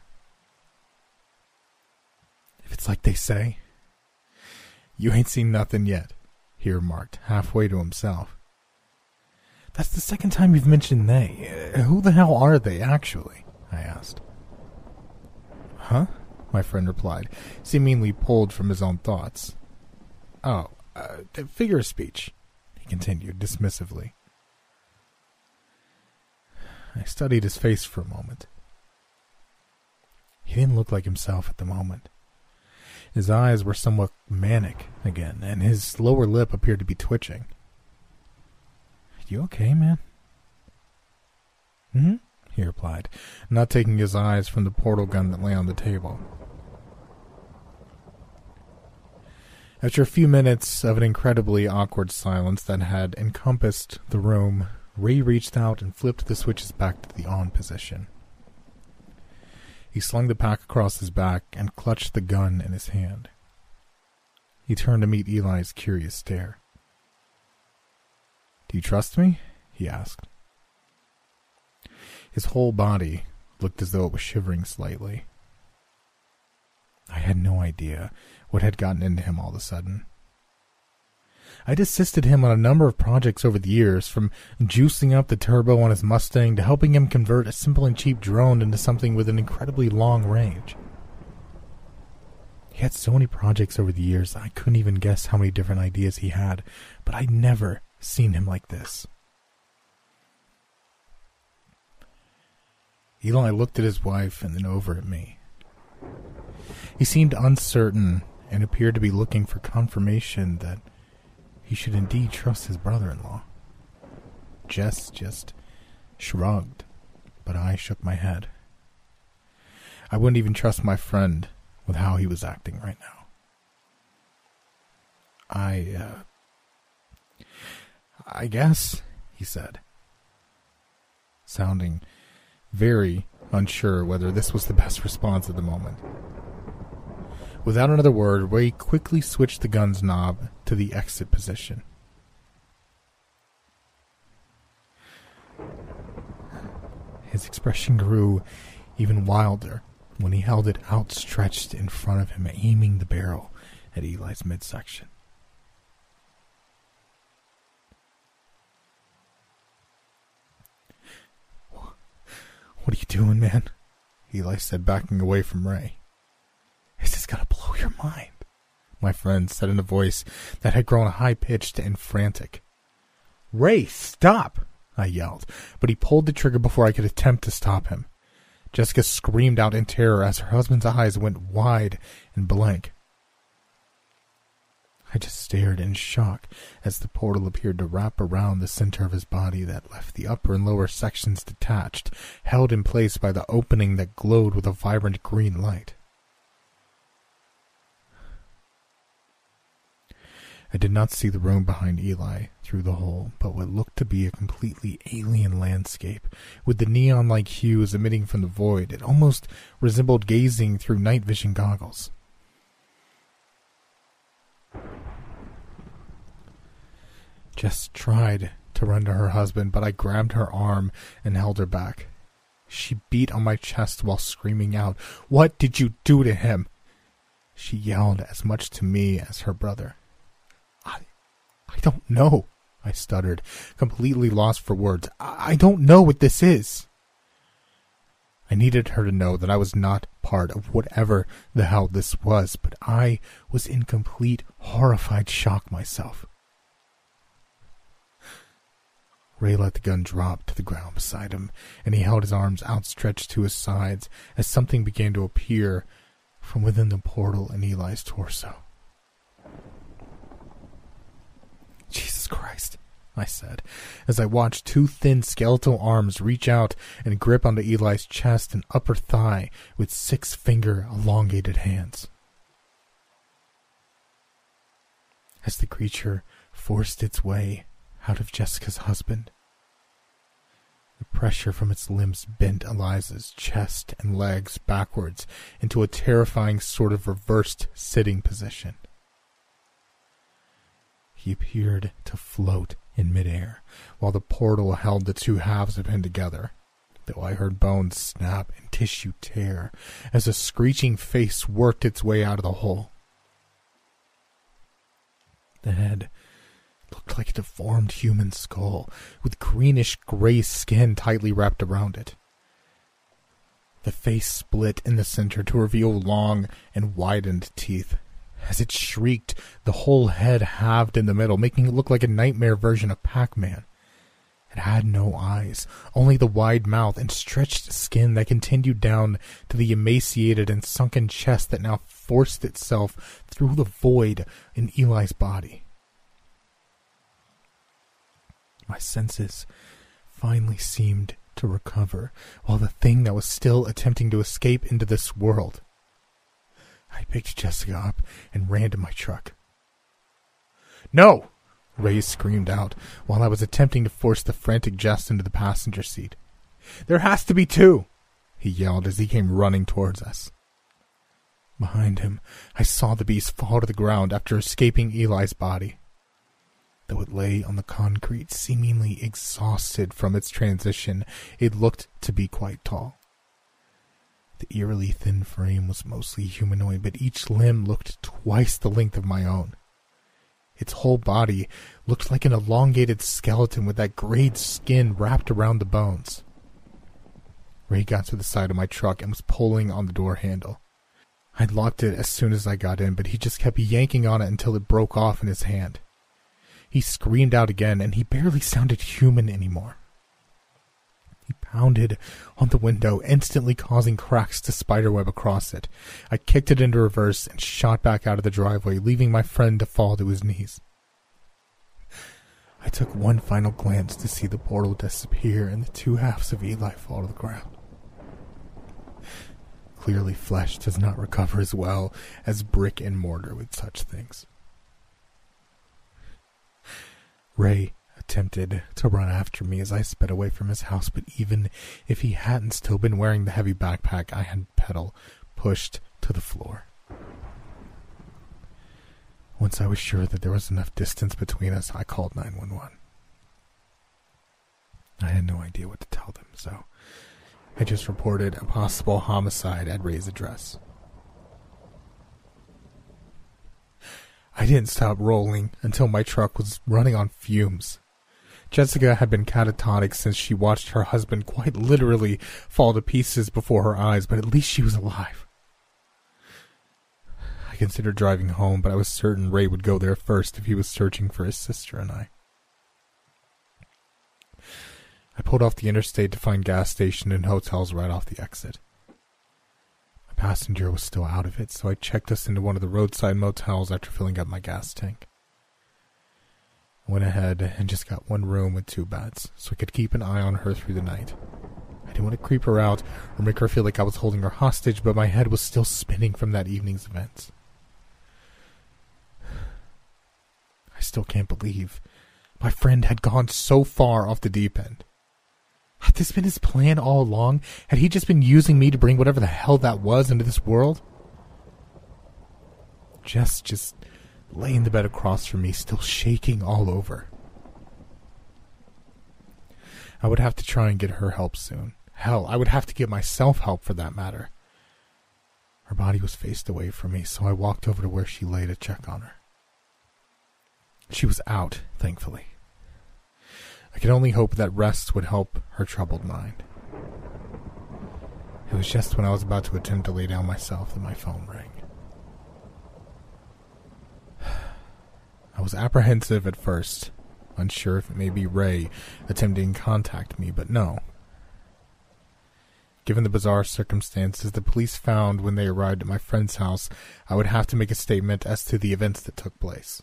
"If it's like they say, you ain't seen nothing yet," he remarked, halfway to himself. "That's the second time you've mentioned they. Uh, who the hell are they, actually?" I asked. "Huh?" my friend replied, seemingly pulled from his own thoughts. "Oh, uh, figure of speech," he continued dismissively. I studied his face for a moment. He didn't look like himself at the moment. His eyes were somewhat manic again, and his lower lip appeared to be twitching. "You okay, man?" "Hmm?" he replied, not taking his eyes from the portal gun that lay on the table. After a few minutes of an incredibly awkward silence that had encompassed the room, Ray reached out and flipped the switches back to the on position. He slung the pack across his back and clutched the gun in his hand. He turned to meet Eli's curious stare. "Do you trust me?" he asked. His whole body looked as though it was shivering slightly. I had no idea what had gotten into him all of a sudden. I'd assisted him on a number of projects over the years, from juicing up the turbo on his Mustang to helping him convert a simple and cheap drone into something with an incredibly long range. He had so many projects over the years I couldn't even guess how many different ideas he had, but I'd never seen him like this. Eli looked at his wife and then over at me. He seemed uncertain and appeared to be looking for confirmation that he should indeed trust his brother-in-law. Jess just shrugged, but I shook my head. I wouldn't even trust my friend with how he was acting right now. I, uh... I guess, he said, sounding very unsure whether this was the best response at the moment. Without another word, Ray quickly switched the gun's knob to the exit position. His expression grew even wilder when he held it outstretched in front of him, aiming the barrel at Eli's midsection. "What are you doing, man?" Eli said, backing away from Ray. "Is this gonna blow your mind?" my friend said in a voice that had grown high-pitched and frantic. "Ray, stop!" I yelled, but he pulled the trigger before I could attempt to stop him. Jessica screamed out in terror as her husband's eyes went wide and blank. I just stared in shock as the portal appeared to wrap around the center of his body that left the upper and lower sections detached, held in place by the opening that glowed with a vibrant green light. I did not see the room behind Eli through the hole, but what looked to be a completely alien landscape, with the neon-like hues emitting from the void. It almost resembled gazing through night vision goggles. Jess tried to run to her husband, but I grabbed her arm and held her back. She beat on my chest while screaming out, "What did you do to him?" She yelled as much to me as her brother. I, I don't know, I stuttered, completely lost for words. I, I don't know what this is. I needed her to know that I was not part of whatever the hell this was, but I was in complete, horrified shock myself. Ray let the gun drop to the ground beside him, and he held his arms outstretched to his sides as something began to appear from within the portal in Eli's torso. Jesus Christ, I said, as I watched two thin skeletal arms reach out and grip onto Eli's chest and upper thigh with six-finger elongated hands. As the creature forced its way out of Jessica's husband, the pressure from its limbs bent Eliza's chest and legs backwards into a terrifying sort of reversed sitting position. He appeared to float in midair, while the portal held the two halves of him together, though I heard bones snap and tissue tear as a screeching face worked its way out of the hole. The head looked like a deformed human skull, with greenish-gray skin tightly wrapped around it. The face split in the center to reveal long and widened teeth. As it shrieked, the whole head halved in the middle, making it look like a nightmare version of Pac-Man. It had no eyes, only the wide mouth and stretched skin that continued down to the emaciated and sunken chest that now forced itself through the void in Eli's body. My senses finally seemed to recover, while the thing that was still attempting to escape into this world. I picked Jessica up and ran to my truck. "No!" Ray screamed out, while I was attempting to force the frantic Jess into the passenger seat. "There has to be two!" he yelled as he came running towards us. Behind him, I saw the beast fall to the ground after escaping Eli's body. Though it lay on the concrete, seemingly exhausted from its transition, it looked to be quite tall. The eerily thin frame was mostly humanoid, but each limb looked twice the length of my own. Its whole body looked like an elongated skeleton with that grayed skin wrapped around the bones. Ray got to the side of my truck and was pulling on the door handle. I'd locked it as soon as I got in, but he just kept yanking on it until it broke off in his hand. He screamed out again, and he barely sounded human anymore. He pounded on the window, instantly causing cracks to spiderweb across it. I kicked it into reverse and shot back out of the driveway, leaving my friend to fall to his knees. I took one final glance to see the portal disappear and the two halves of Eli fall to the ground. Clearly, flesh does not recover as well as brick and mortar with such things. Ray attempted to run after me as I sped away from his house, but even if he hadn't still been wearing the heavy backpack I had pedal pushed to the floor. Once I was sure that there was enough distance between us, I called nine one one. I had no idea what to tell them, so I just reported a possible homicide at Ray's address. I didn't stop rolling until my truck was running on fumes. Jessica had been catatonic since she watched her husband quite literally fall to pieces before her eyes, but at least she was alive. I considered driving home, but I was certain Ray would go there first if he was searching for his sister and I. I pulled off the interstate to find gas station and hotels right off the exit. My passenger was still out of it, so I checked us into one of the roadside motels after filling up my gas tank. I went ahead and just got one room with two beds, so I could keep an eye on her through the night. I didn't want to creep her out or make her feel like I was holding her hostage, but my head was still spinning from that evening's events. I still can't believe my friend had gone so far off the deep end. Had this been his plan all along? Had he just been using me to bring whatever the hell that was into this world? Jess just lay in the bed across from me, still shaking all over. I would have to try and get her help soon. Hell, I would have to get myself help for that matter. Her body was faced away from me, so I walked over to where she lay to check on her. She was out, thankfully. I could only hope that rest would help her troubled mind. It was just when I was about to attempt to lay down myself that my phone rang. I was apprehensive at first, unsure if it may be Ray attempting to contact me, but no. Given the bizarre circumstances the police found when they arrived at my friend's house, I would have to make a statement as to the events that took place.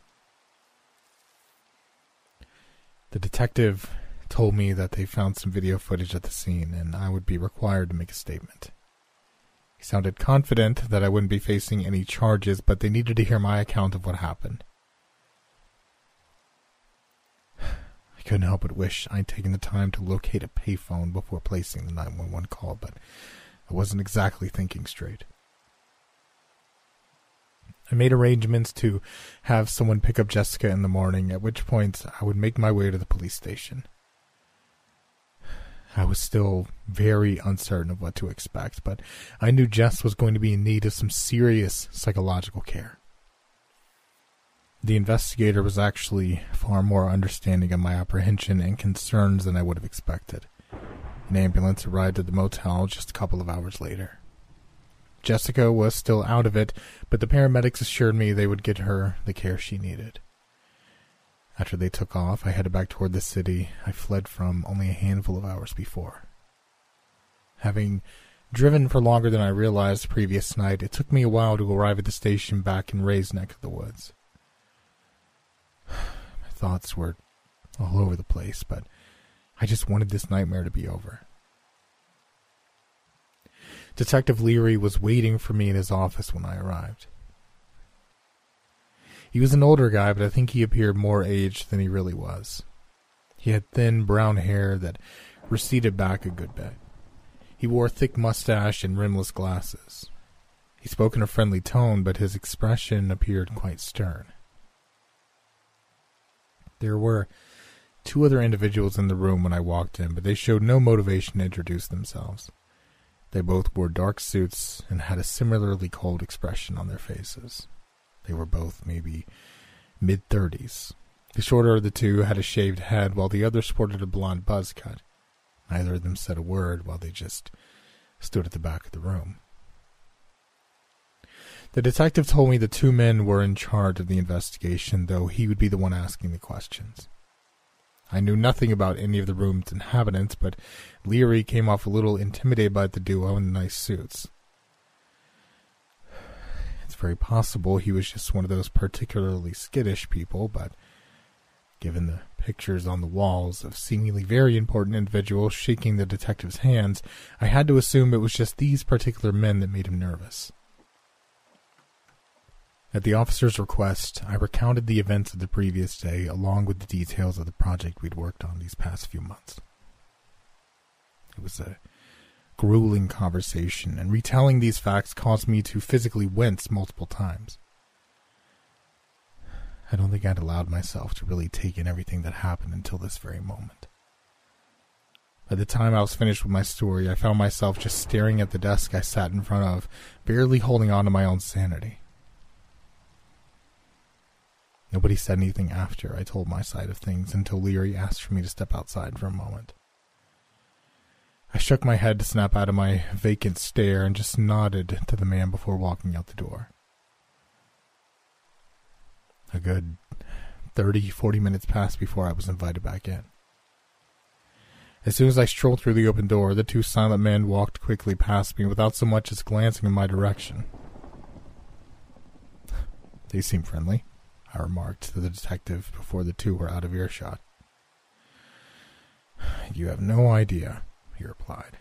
The detective told me that they found some video footage at the scene, and I would be required to make a statement. He sounded confident that I wouldn't be facing any charges, but they needed to hear my account of what happened. I couldn't help but wish I'd taken the time to locate a payphone before placing the nine one one call, but I wasn't exactly thinking straight. I made arrangements to have someone pick up Jessica in the morning, at which point I would make my way to the police station. I was still very uncertain of what to expect, but I knew Jess was going to be in need of some serious psychological care. The investigator was actually far more understanding of my apprehension and concerns than I would have expected. An ambulance arrived at the motel just a couple of hours later. Jessica was still out of it, but the paramedics assured me they would get her the care she needed. After they took off, I headed back toward the city I fled from only a handful of hours before. Having driven for longer than I realized the previous night, it took me a while to arrive at the station back in Ray's neck of the woods. My thoughts were all over the place, but I just wanted this nightmare to be over. Detective Leary was waiting for me in his office when I arrived. He was an older guy, but I think he appeared more aged than he really was. He had thin brown hair that receded back a good bit. He wore a thick mustache and rimless glasses. He spoke in a friendly tone, but his expression appeared quite stern. There were two other individuals in the room when I walked in, but they showed no motivation to introduce themselves. They both wore dark suits and had a similarly cold expression on their faces. They were both maybe mid-thirties. The shorter of the two had a shaved head, while the other sported a blonde buzz cut. Neither of them said a word while they just stood at the back of the room. The detective told me the two men were in charge of the investigation, though he would be the one asking the questions. I knew nothing about any of the room's inhabitants, but Leary came off a little intimidated by the duo in the nice suits. It's very possible he was just one of those particularly skittish people, but given the pictures on the walls of seemingly very important individuals shaking the detective's hands, I had to assume it was just these particular men that made him nervous. At the officer's request, I recounted the events of the previous day along with the details of the project we'd worked on these past few months. It was a grueling conversation, and retelling these facts caused me to physically wince multiple times. I don't think I'd allowed myself to really take in everything that happened until this very moment. By the time I was finished with my story, I found myself just staring at the desk I sat in front of, barely holding on to my own sanity. Nobody said anything after I told my side of things until Leary asked for me to step outside for a moment. I shook my head to snap out of my vacant stare and just nodded to the man before walking out the door. A good thirty, forty minutes passed before I was invited back in. As soon as I strolled through the open door, the two silent men walked quickly past me without so much as glancing in my direction. They seemed friendly, I remarked to the detective before the two were out of earshot. You have no idea, he replied.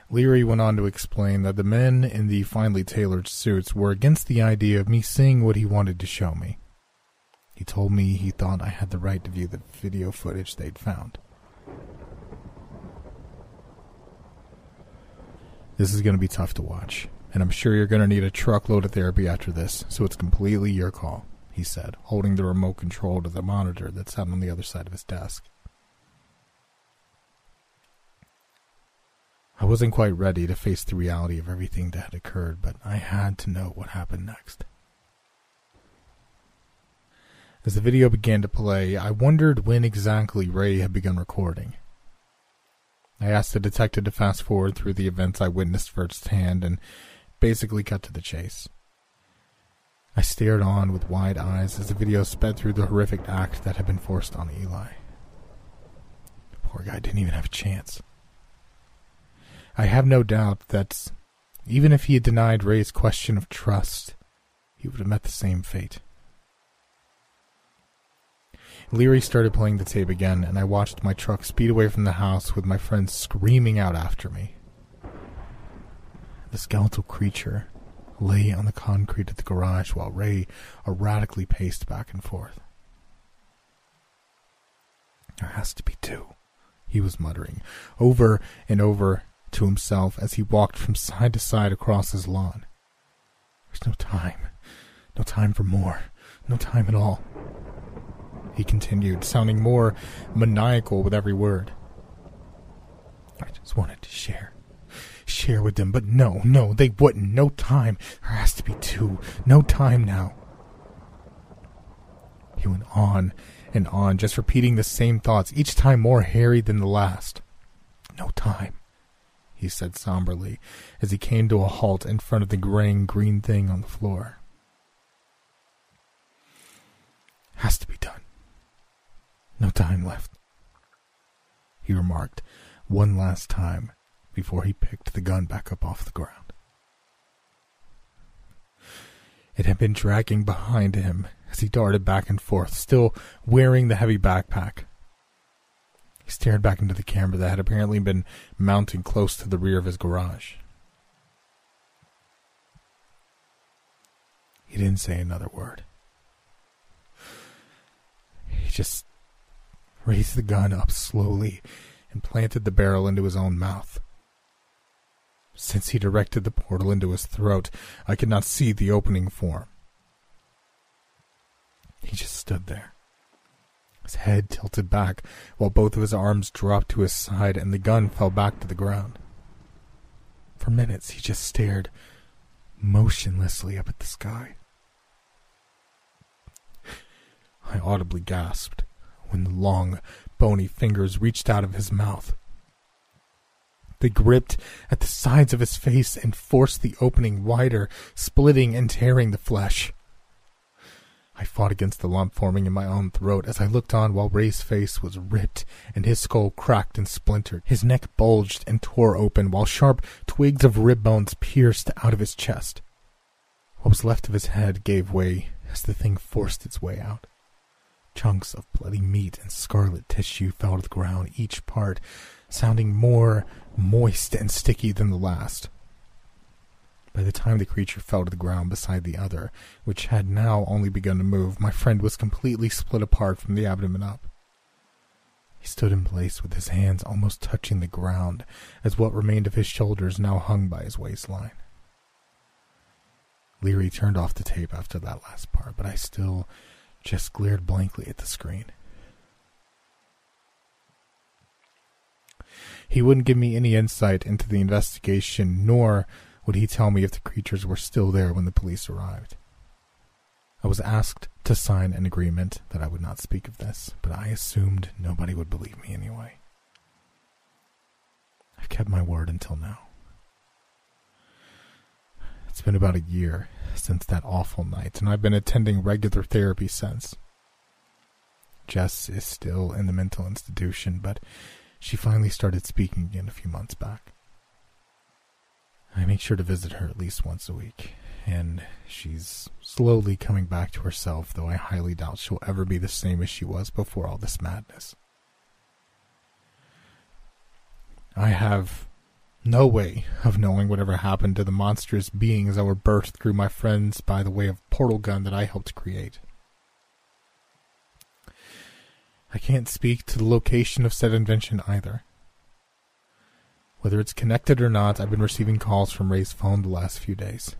Leary went on to explain that the men in the finely tailored suits were against the idea of me seeing what he wanted to show me. He told me he thought I had the right to view the video footage they'd found. This is going to be tough to watch, and I'm sure you're going to need a truckload of therapy after this, so it's completely your call, he said, holding the remote control to the monitor that sat on the other side of his desk. I wasn't quite ready to face the reality of everything that had occurred, but I had to know what happened next. As the video began to play, I wondered when exactly Ray had begun recording. I asked the detective to fast forward through the events I witnessed firsthand and basically cut to the chase. I stared on with wide eyes as the video sped through the horrific act that had been forced on Eli. The poor guy didn't even have a chance. I have no doubt that even if he had denied Ray's question of trust, he would have met the same fate. Leary started playing the tape again, and I watched my truck speed away from the house with my friends screaming out after me. The skeletal creature lay on the concrete of the garage while Ray erratically paced back and forth. There has to be two, he was muttering, over and over to himself as he walked from side to side across his lawn. There's no time. No time for more. No time at all. He continued, sounding more maniacal with every word. I just wanted to share. Share with them, but no, no, they wouldn't. No time. There has to be two. No time now. He went on and on, just repeating the same thoughts, each time more hairy than the last. No time, he said somberly, as he came to a halt in front of the graying green thing on the floor. Has to be done. No time left, he remarked one last time before he picked the gun back up off the ground. It had been dragging behind him as he darted back and forth, still wearing the heavy backpack. He stared back into the camera that had apparently been mounted close to the rear of his garage. He didn't say another word. He just raised the gun up slowly and planted the barrel into his own mouth. Since he directed the portal into his throat, I could not see the opening form. He just stood there, his head tilted back while both of his arms dropped to his side and the gun fell back to the ground. For minutes he just stared motionlessly up at the sky. I audibly gasped when the long, bony fingers reached out of his mouth. They gripped at the sides of his face and forced the opening wider, splitting and tearing the flesh. I fought against the lump forming in my own throat as I looked on while Ray's face was ripped and his skull cracked and splintered. His neck bulged and tore open while sharp twigs of rib bones pierced out of his chest. What was left of his head gave way as the thing forced its way out. Chunks of bloody meat and scarlet tissue fell to the ground, each part sounding more moist and sticky than the last. By the time the creature fell to the ground beside the other, which had now only begun to move, my friend was completely split apart from the abdomen up. He stood in place with his hands almost touching the ground, as what remained of his shoulders now hung by his waistline. Leary turned off the tape after that last part, but I still just glared blankly at the screen. He wouldn't give me any insight into the investigation, nor would he tell me if the creatures were still there when the police arrived. I was asked to sign an agreement that I would not speak of this, but I assumed nobody would believe me anyway. I've kept my word until now. It's been about a year since that awful night, and I've been attending regular therapy since. Jess is still in the mental institution, but she finally started speaking again a few months back. I make sure to visit her at least once a week, and she's slowly coming back to herself, though I highly doubt she'll ever be the same as she was before all this madness. I have no way of knowing whatever happened to the monstrous beings that were birthed through my friends by the way of portal gun that I helped create. I can't speak to the location of said invention either. Whether it's connected or not, I've been receiving calls from Ray's phone the last few days.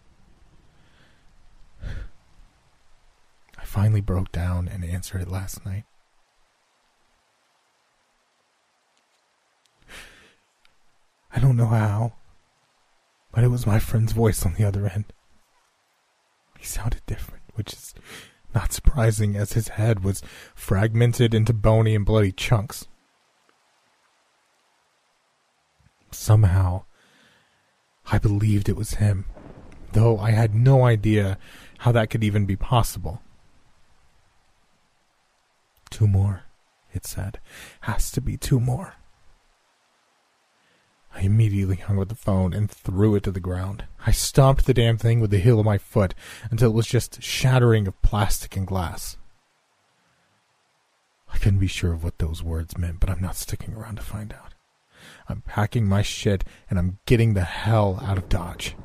I finally broke down and answered it last night. I don't know how, but it was my friend's voice on the other end. He sounded different, which is not surprising as his head was fragmented into bony and bloody chunks. Somehow, I believed it was him, though I had no idea how that could even be possible. Two more, it said. Has to be two more. I immediately hung up the phone and threw it to the ground. I stomped the damn thing with the heel of my foot until it was just shattering of plastic and glass. I couldn't be sure of what those words meant, but I'm not sticking around to find out. I'm packing my shit and I'm getting the hell out of Dodge.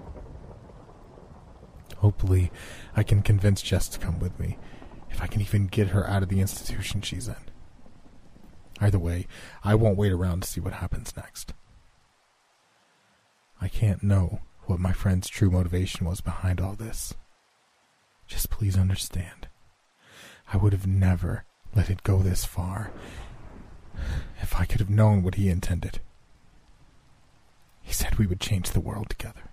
Hopefully, I can convince Jess to come with me, if I can even get her out of the institution she's in. Either way, I won't wait around to see what happens next. I can't know what my friend's true motivation was behind all this. Just please understand. I would have never let it go this far if I could have known what he intended. He said we would change the world together.